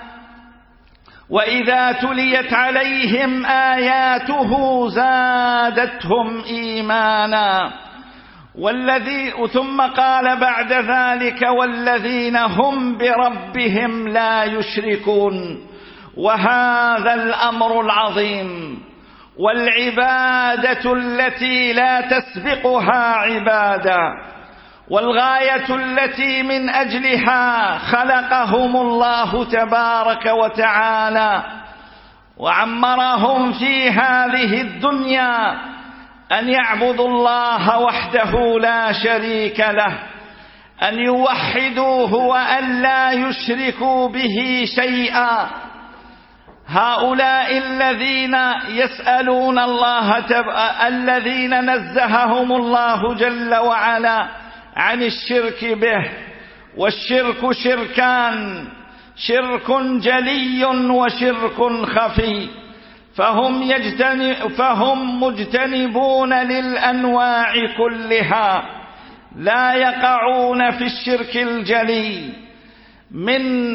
وإذا تليت عليهم آياته زادتهم إيمانا. والذي ثم قال بعد ذلك: والذين هم بربهم لا يشركون. وهذا الأمر العظيم والعبادة التي لا تسبقها عبادة، والغاية التي من أجلها خلقهم الله تبارك وتعالى وعمرهم في هذه الدنيا، أن يعبدوا الله وحده لا شريك له، أن يوحدوه وأن لا يشركوا به شيئا. هؤلاء الذين يسألون الله تب... الذين نزههم الله جل وعلا عن الشرك به. والشرك شركان: شرك جلي وشرك خفي، فهم, يجتنب فهم مجتنبون للأنواع كلها، لا يقعون في الشرك الجلي من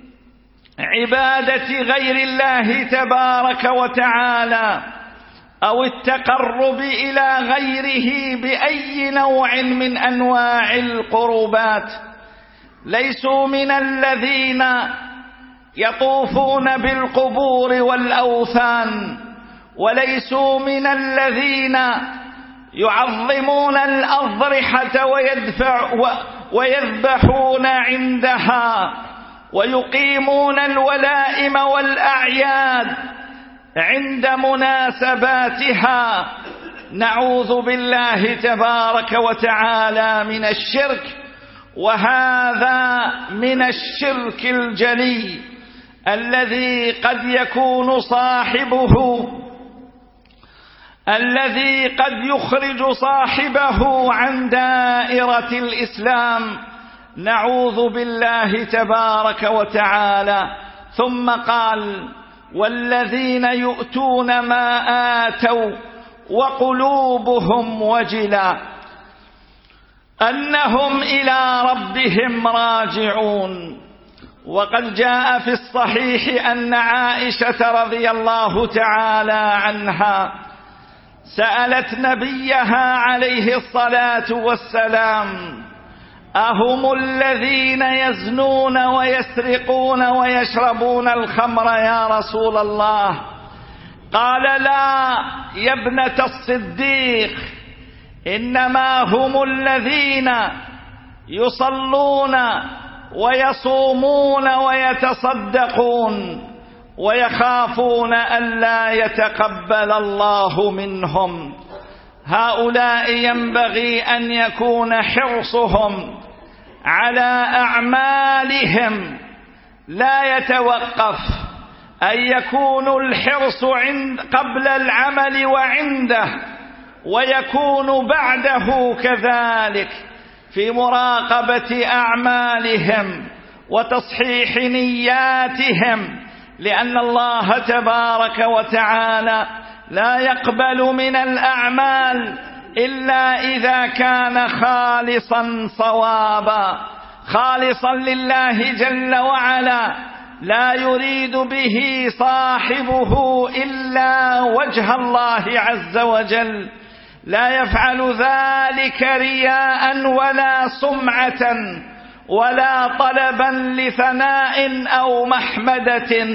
عبادة غير الله تبارك وتعالى أو التقرب إلى غيره بأي نوع من أنواع القربات. ليسوا من الذين يطوفون بالقبور والأوثان، وليسوا من الذين يعظمون الأضرحة ويدفع ويذبحون عندها ويقيمون الولائم والأعياد عند مناسباتها. نعوذ بالله تبارك وتعالى من الشرك، وهذا من الشرك الجلي الذي قد يكون صاحبه الذي قد يخرج صاحبه عن دائرة الإسلام. نعوذ بالله تبارك وتعالى. ثم قال: والذين يؤتون ما آتوا وقلوبهم وجلة أنهم إلى ربهم راجعون. وقد جاء في الصحيح أن عائشة رضي الله تعالى عنها سألت نبيها عليه الصلاة والسلام: أهم الذين يزنون ويسرقون ويشربون الخمر يا رسول الله؟ قال: لا يا ابنة الصديق، إنما هم الذين يصلون ويصومون ويتصدقون ويخافون ألا يتقبل الله منهم. هؤلاء ينبغي أن يكون حرصهم على أعمالهم لا يتوقف، أن يكون الحرص عند قبل العمل وعنده، ويكون بعده كذلك في مراقبة أعمالهم وتصحيح نياتهم، لأن الله تبارك وتعالى لا يقبل من الأعمال إلا إذا كان خالصا صوابا، خالصا لله جل وعلا، لا يريد به صاحبه إلا وجه الله عز وجل، لا يفعل ذلك رياء ولا سمعة ولا طلبا لثناء أو محمدة.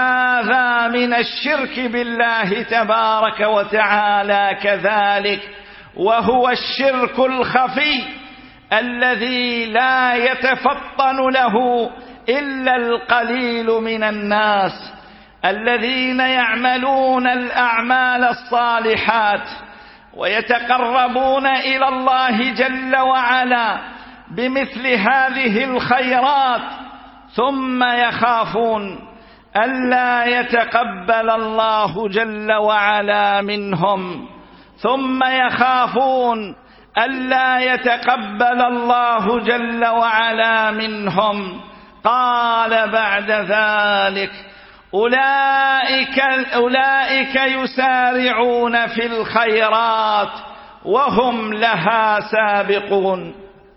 وهذا من الشرك بالله تبارك وتعالى كذلك. وهو الشرك الخفي الذي لا يتفطن له إلا القليل من الناس الذين يعملون الأعمال الصالحات ويتقربون إلى الله جل وعلا بمثل هذه الخيرات، ثم يخافون ألا يتقبل الله جل وعلا منهم ثم يخافون ألا يتقبل الله جل وعلا منهم. قال بعد ذلك: أولئك, أولئك يسارعون في الخيرات وهم لها سابقون.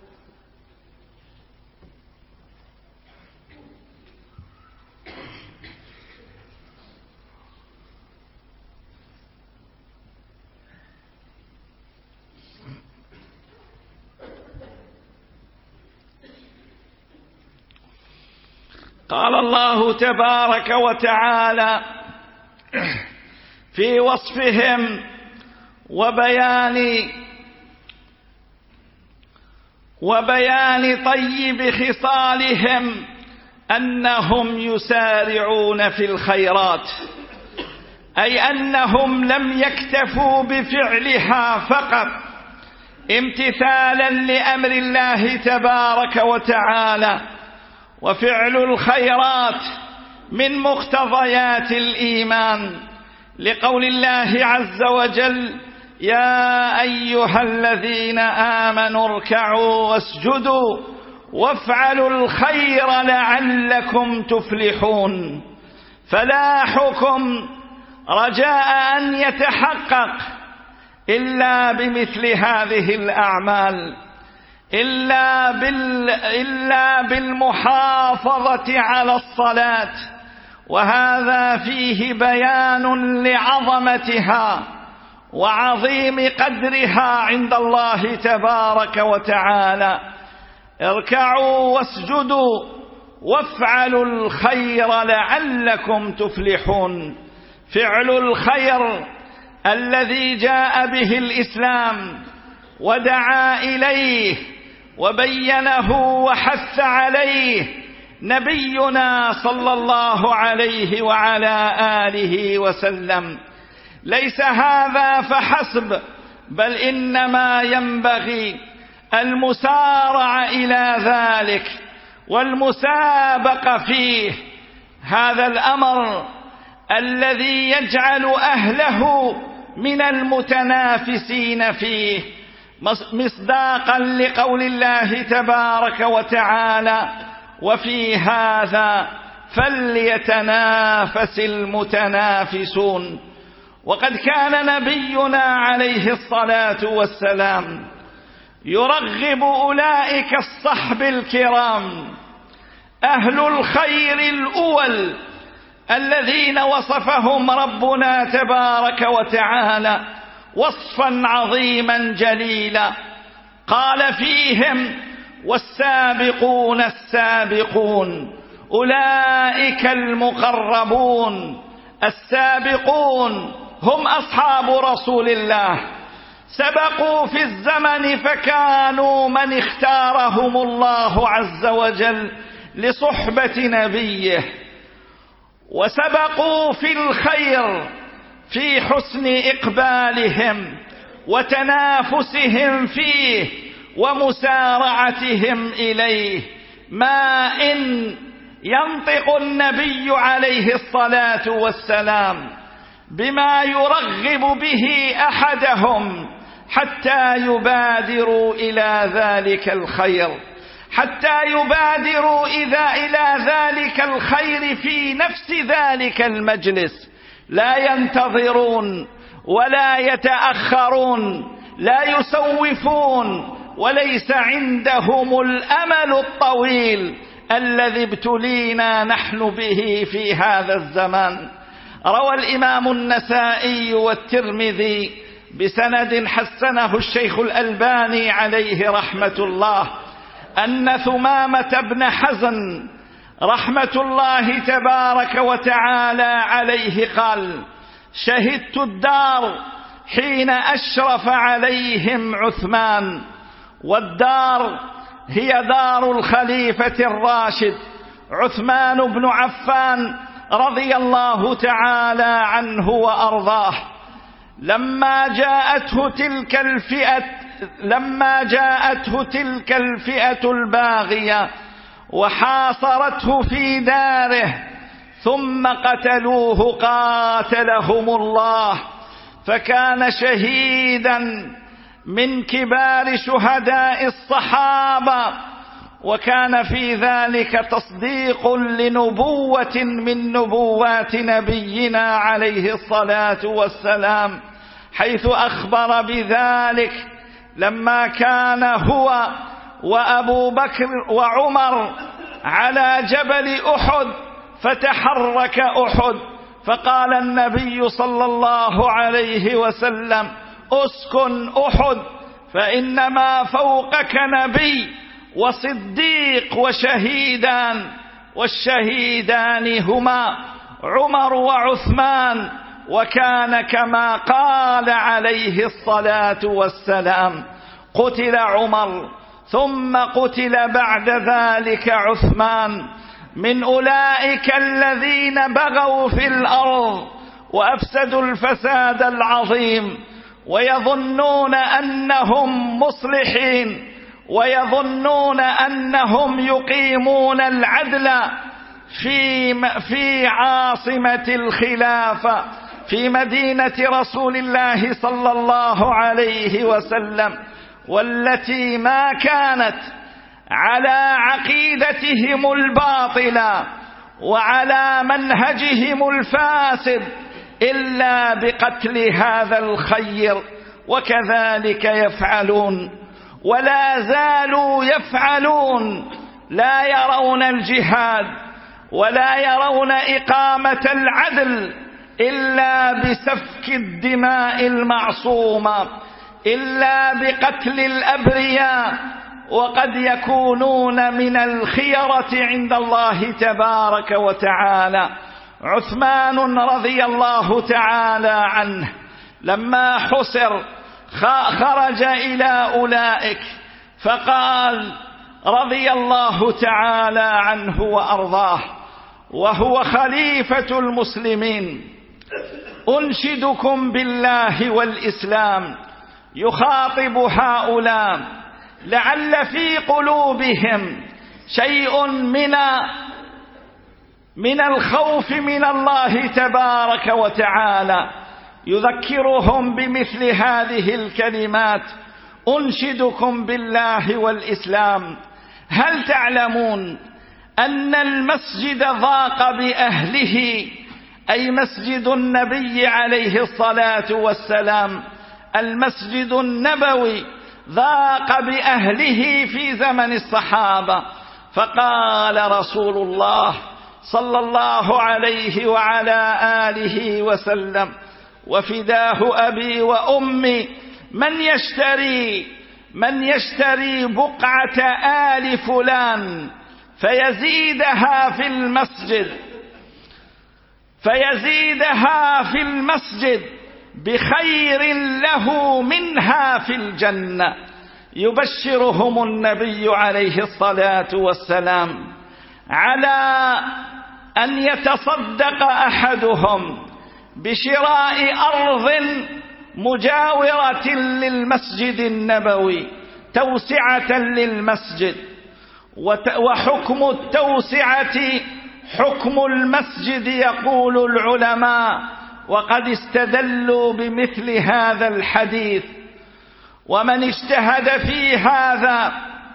قال الله تبارك وتعالى في وصفهم وبيان وبيان طيب خصالهم أنهم يسارعون في الخيرات، أي أنهم لم يكتفوا بفعلها فقط امتثالا لأمر الله تبارك وتعالى، وفعل الخيرات من مقتضيات الإيمان، لقول الله عز وجل: يا أيها الذين آمنوا اركعوا واسجدوا وافعلوا الخير لعلكم تفلحون. فلاحكم رجاء أن يتحقق إلا بمثل هذه الأعمال، إلا, بال إلا بالمحافظة على الصلاة، وهذا فيه بيان لعظمتها وعظيم قدرها عند الله تبارك وتعالى. اركعوا واسجدوا وافعلوا الخير لعلكم تفلحون. فعل الخير الذي جاء به الإسلام ودعا إليه وبينه وحث عليه نبينا صلى الله عليه وعلى آله وسلم، ليس هذا فحسب، بل إنما ينبغي المسارعة إلى ذلك والمسابقة فيه. هذا الأمر الذي يجعل أهله من المتنافسين فيه، مصداقا لقول الله تبارك وتعالى: وفي هذا فليتنافس المتنافسون. وقد كان نبينا عليه الصلاة والسلام يرغب أولئك الصحب الكرام أهل الخير الأول الذين وصفهم ربنا تبارك وتعالى وصفا عظيما جليلا، قال فيهم: والسابقون السابقون أولئك المقربون. السابقون هم أصحاب رسول الله، سبقوا في الزمن فكانوا من اختارهم الله عز وجل لصحبة نبيه، وسبقوا في الخير في حسن إقبالهم وتنافسهم فيه ومسارعتهم إليه. ما إن ينطق النبي عليه الصلاة والسلام بما يرغب به أحدهم حتى يبادروا إلى ذلك الخير، حتى يبادروا إذا إلى ذلك الخير في نفس ذلك المجلس، لا ينتظرون ولا يتأخرون، لا يسوفون، وليس عندهم الأمل الطويل الذي ابتلينا نحن به في هذا الزمان. روى الإمام النسائي والترمذي بسند حسنه الشيخ الألباني عليه رحمة الله أن ثمامة بن حزن رحمة الله تبارك وتعالى عليه قال: شهدت الدار حين أشرف عليهم عثمان، والدار هي دار الخليفة الراشد عثمان بن عفان رضي الله تعالى عنه وأرضاه. لما جاءته تلك الفئة لما جاءته تلك الفئة الباغية وحاصرته في داره ثم قتلوه قاتلهم الله، فكان شهيدا من كبار شهداء الصحابة، وكان في ذلك تصديق لنبوة من نبوات نبينا عليه الصلاة والسلام، حيث أخبر بذلك لما كان هو وأبو بكر وعمر على جبل أحد فتحرك أحد، فقال النبي صلى الله عليه وسلم: اسكن أحد فإنما فوقك نبي وصديق وشهيدان، والشهيدان هما عمر وعثمان، وكان كما قال عليه الصلاة والسلام: قتل عمر ثم قتل بعد ذلك عثمان، من أولئك الذين بغوا في الأرض وأفسدوا الفساد العظيم، ويظنون أنهم مصلحين، ويظنون أنهم يقيمون العدل في في عاصمة الخلافة في مدينة رسول الله صلى الله عليه وسلم، والتي ما كانت على عقيدتهم الباطلة وعلى منهجهم الفاسد إلا بقتل هذا الخير، وكذلك يفعلون ولا زالوا يفعلون، لا يرون الجهاد ولا يرون إقامة العدل إلا بسفك الدماء المعصومة، إلا بقتل الأبرياء، وقد يكونون من الخيرة عند الله تبارك وتعالى. عثمان رضي الله تعالى عنه لما حسر خرج إلى أولئك فقال رضي الله تعالى عنه وأرضاه وهو خليفة المسلمين: أنشدكم بالله والإسلام، يخاطب هؤلاء لعل في قلوبهم شيء من من الخوف من الله تبارك وتعالى، يذكرهم بمثل هذه الكلمات: أنشدكم بالله والإسلام، هل تعلمون أن المسجد ضاق بأهله، أي مسجد النبي عليه الصلاة والسلام، المسجد النبوي ضاق بأهله في زمن الصحابة، فقال رسول الله صلى الله عليه وعلى آله وسلم: وفداه أبي وأمي من يشتري من يشتري بقعة آل فلان فيزيدها في المسجد فيزيدها في المسجد بخير له منها في الجنة. يبشرهم النبي عليه الصلاة والسلام على أن يتصدق أحدهم بشراء أرض مجاورة للمسجد النبوي توسعة للمسجد، وحكم التوسعة حكم المسجد يقول العلماء، وقد استدلوا بمثل هذا الحديث. ومن اجتهد في هذا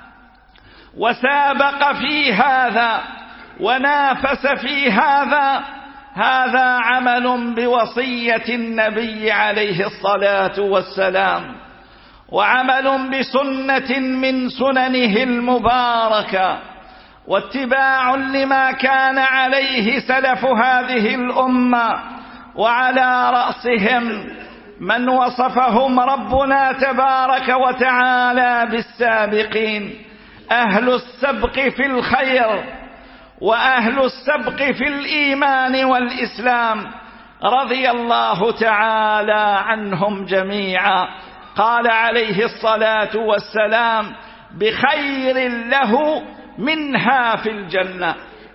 وسابق في هذا ونافس في هذا، هذا عمل بوصية النبي عليه الصلاة والسلام، وعمل بسنة من سننه المباركة، واتباع لما كان عليه سلف هذه الأمة، وعلى رأسهم من وصفهم ربنا تبارك وتعالى بالسابقين، أهل السبق في الخير وأهل السبق في الإيمان والإسلام، رضي الله تعالى عنهم جميعا. قال عليه الصلاة والسلام: بخير له منها في الجنة.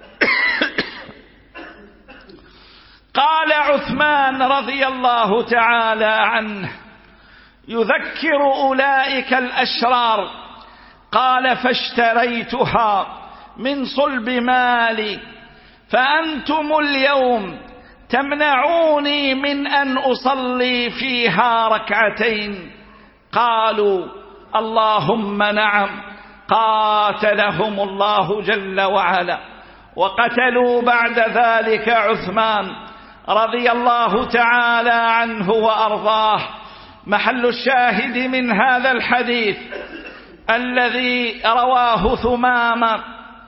قال عثمان رضي الله تعالى عنه يذكر أولئك الأشرار، قال: فاشتريتها من صلب مالي، فأنتم اليوم تمنعوني من أن أصلي فيها ركعتين. قالوا: اللهم نعم. قاتلهم الله جل وعلا، وقتلوا بعد ذلك عثمان رضي الله تعالى عنه وأرضاه. محل الشاهد من هذا الحديث الذي رواه ثمامة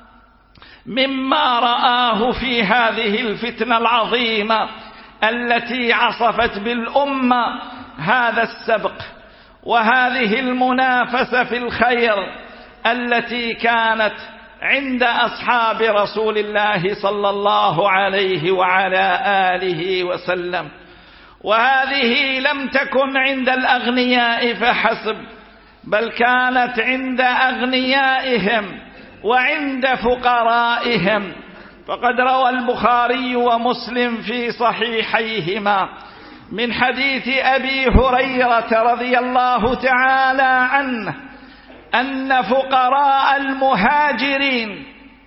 مما رآه في هذه الفتنة العظيمة التي عصفت بالأمة هذا السبق وهذه المنافسة في الخير التي كانت عند أصحاب رسول الله صلى الله عليه وعلى آله وسلم. وهذه لم تكن عند الأغنياء فحسب، بل كانت عند أغنيائهم وعند فقرائهم. فقد روى البخاري ومسلم في صحيحيهما من حديث أبي هريرة رضي الله تعالى عنه أن فقراء المهاجرين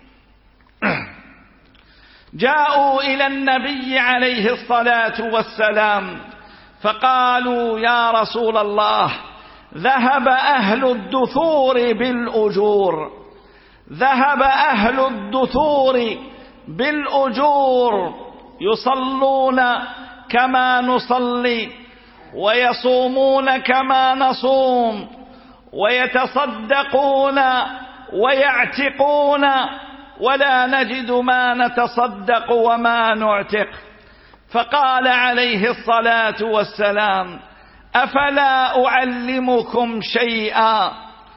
جاءوا إلى النبي عليه الصلاة والسلام فقالوا: يا رسول الله، ذهب أهل الدثور بالأجور ذهب أهل الدثور بالأجور يصلون كما نصلي، ويصومون كما نصوم، ويتصدقون ويعتقون، ولا نجد ما نتصدق وما نعتق. فقال عليه الصلاة والسلام: أفلا أعلمكم شيئا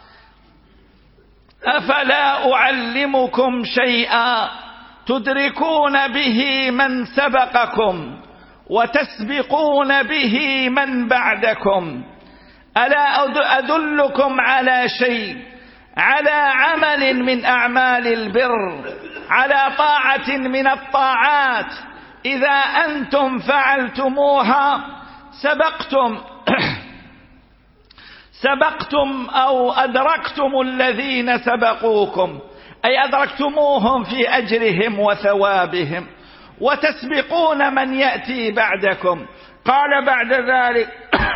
أفلا أعلمكم شيئا تدركون به من سبقكم وتسبقون به من بعدكم؟ ألا أدلكم على شيء، على عمل من أعمال البر، على طاعة من الطاعات، إذا أنتم فعلتموها سبقتم سبقتم أو أدركتم الذين سبقوكم، أي أدركتموهم في أجرهم وثوابهم، وتسبقون من يأتي بعدكم. قال بعد ذلك: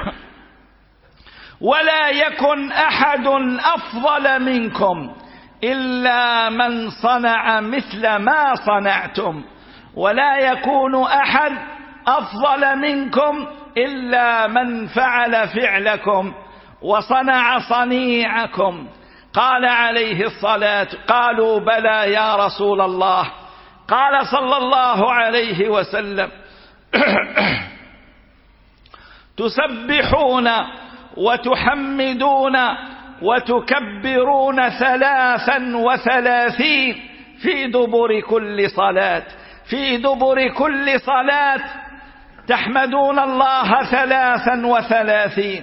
ولا يكن أحد أفضل منكم إلا من صنع مثل ما صنعتم، ولا يكون أحد أفضل منكم إلا من فعل فعلكم وصنع صنيعكم. قال عليه الصلاة قالوا: بلى يا رسول الله. قال صلى الله عليه وسلم: تسبحون وتحمدون وتكبرون ثلاثا وثلاثين في دبر كل صلاة في دبر كل صلاة تحمدون الله ثلاثا وثلاثين،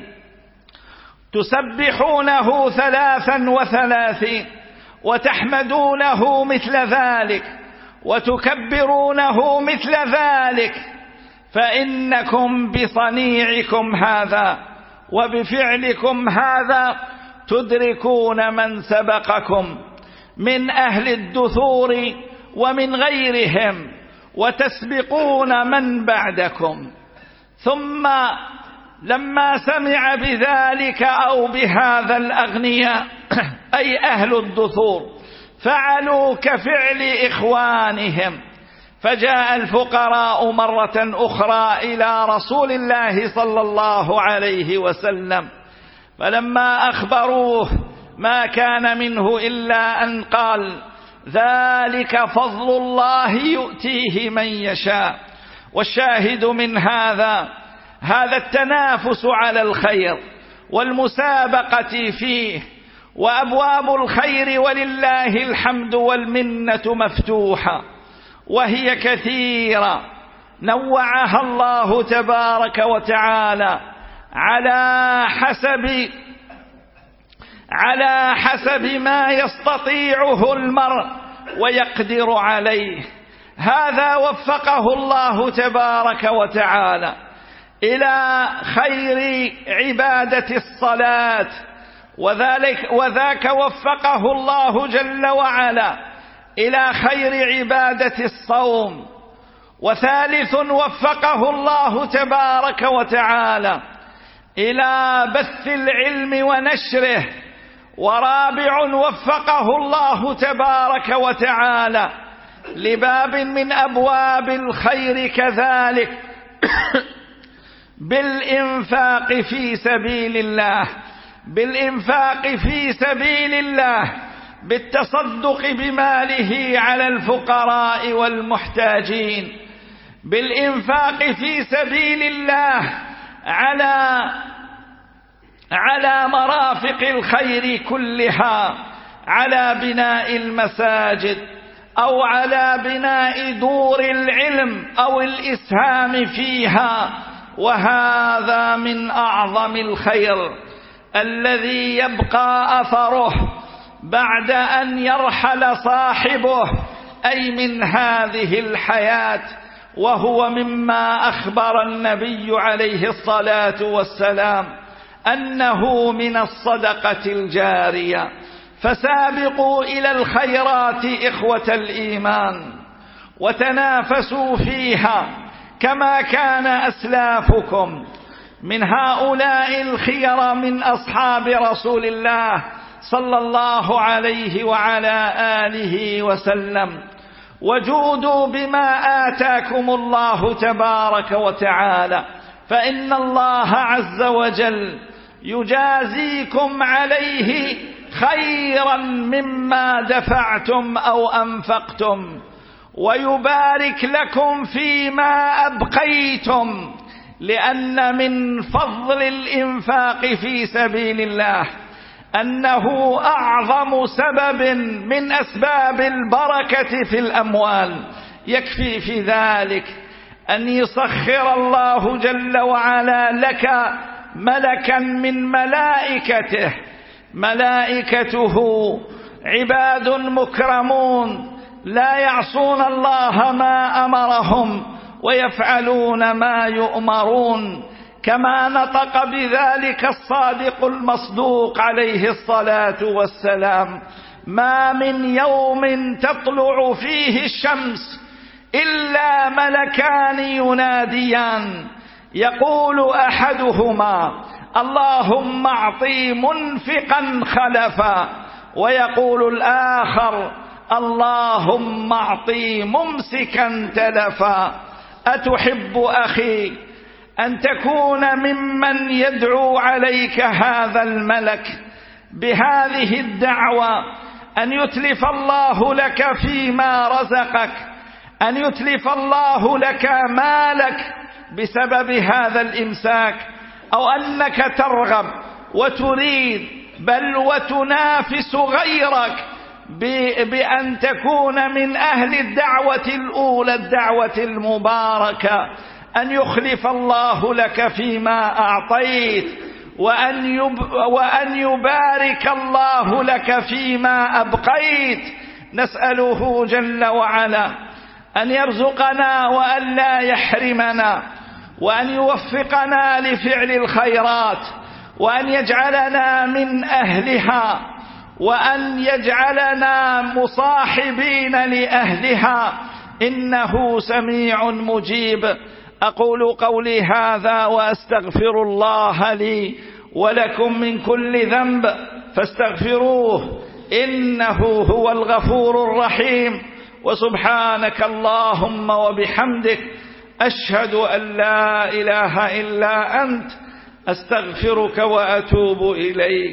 تسبحونه ثلاثا وثلاثين، وتحمدونه مثل ذلك، وتكبرونه مثل ذلك، فإنكم بصنيعكم هذا وبفعلكم هذا تدركون من سبقكم من أهل الدثور ومن غيرهم، وتسبقون من بعدكم. ثم لما سمع بذلك أو بهذا الأغنياء أي أهل الدثور فعلوا كفعل إخوانهم، فجاء الفقراء مرة أخرى إلى رسول الله صلى الله عليه وسلم، فلما أخبروه ما كان منه إلا أن قال: ذلك فضل الله يؤتيه من يشاء. والشاهد من هذا هذا التنافس على الخير والمسابقة فيه، وأبواب الخير ولله الحمد والمنة مفتوحة، وهي كثيرة نوعها الله تبارك وتعالى على حسب على حسب ما يستطيعه المرء ويقدر عليه. هذا وفقه الله تبارك وتعالى إلى خير عبادة الصلاة، وذلك وذاك وفقه الله جل وعلا إلى خير عبادة الصوم. وثالث وفقه الله تبارك وتعالى إلى بث العلم ونشره. ورابع وفقه الله تبارك وتعالى لباب من أبواب الخير كذلك بالإنفاق في سبيل الله بالإنفاق في سبيل الله بالتصدق بماله على الفقراء والمحتاجين، بالإنفاق في سبيل الله على على مرافق الخير كلها، على بناء المساجد أو على بناء دور العلم أو الإسهام فيها. وهذا من أعظم الخير الذي يبقى أثره بعد أن يرحل صاحبه، أي من هذه الحياة، وهو مما أخبر النبي عليه الصلاة والسلام أنه من الصدقة الجارية. فسابقوا إلى الخيرات إخوة الإيمان وتنافسوا فيها كما كان أسلافكم من هؤلاء الخير من أصحاب رسول الله صلى الله عليه وعلى آله وسلم. وجودوا بما آتاكم الله تبارك وتعالى، فإن الله عز وجل يجازيكم عليه خيرا مما دفعتم أو أنفقتم، ويبارك لكم فيما أبقيتم، لأن من فضل الإنفاق في سبيل الله أنه أعظم سبب من أسباب البركة في الأموال. يكفي في ذلك أن يسخر الله جل وعلا لك ملكا من ملائكته، ملائكته عباد مكرمون لا يعصون الله ما أمرهم ويفعلون ما يؤمرون، كما نطق بذلك الصادق المصدوق عليه الصلاة والسلام: ما من يوم تطلع فيه الشمس إلا ملكان يناديان، يقول أحدهما: اللهم أعطي منفقا خلفا، ويقول الآخر: اللهم أعطي ممسكا تلفا. أتحب أخي أن تكون ممن يدعو عليك هذا الملك بهذه الدعوة، أن يتلف الله لك فيما رزقك، أن يتلف الله لك مالك بسبب هذا الإمساك، أو أنك ترغب وتريد بل وتنافس غيرك بأن تكون من أهل الدعوة الأولى، الدعوة المباركة، أن يخلف الله لك فيما أعطيت، وأن, يب وأن يبارك الله لك فيما أبقيت. نسأله جل وعلا أن يرزقنا وأن لا يحرمنا، وأن يوفقنا لفعل الخيرات، وأن يجعلنا من أهلها، وأن يجعلنا مصاحبين لأهلها، إنه سميع مجيب. أقول قولي هذا وأستغفر الله لي ولكم من كل ذنب فاستغفروه إنه هو الغفور الرحيم. وسبحانك اللهم وبحمدك أشهد أن لا إله إلا أنت أستغفرك وأتوب إليك.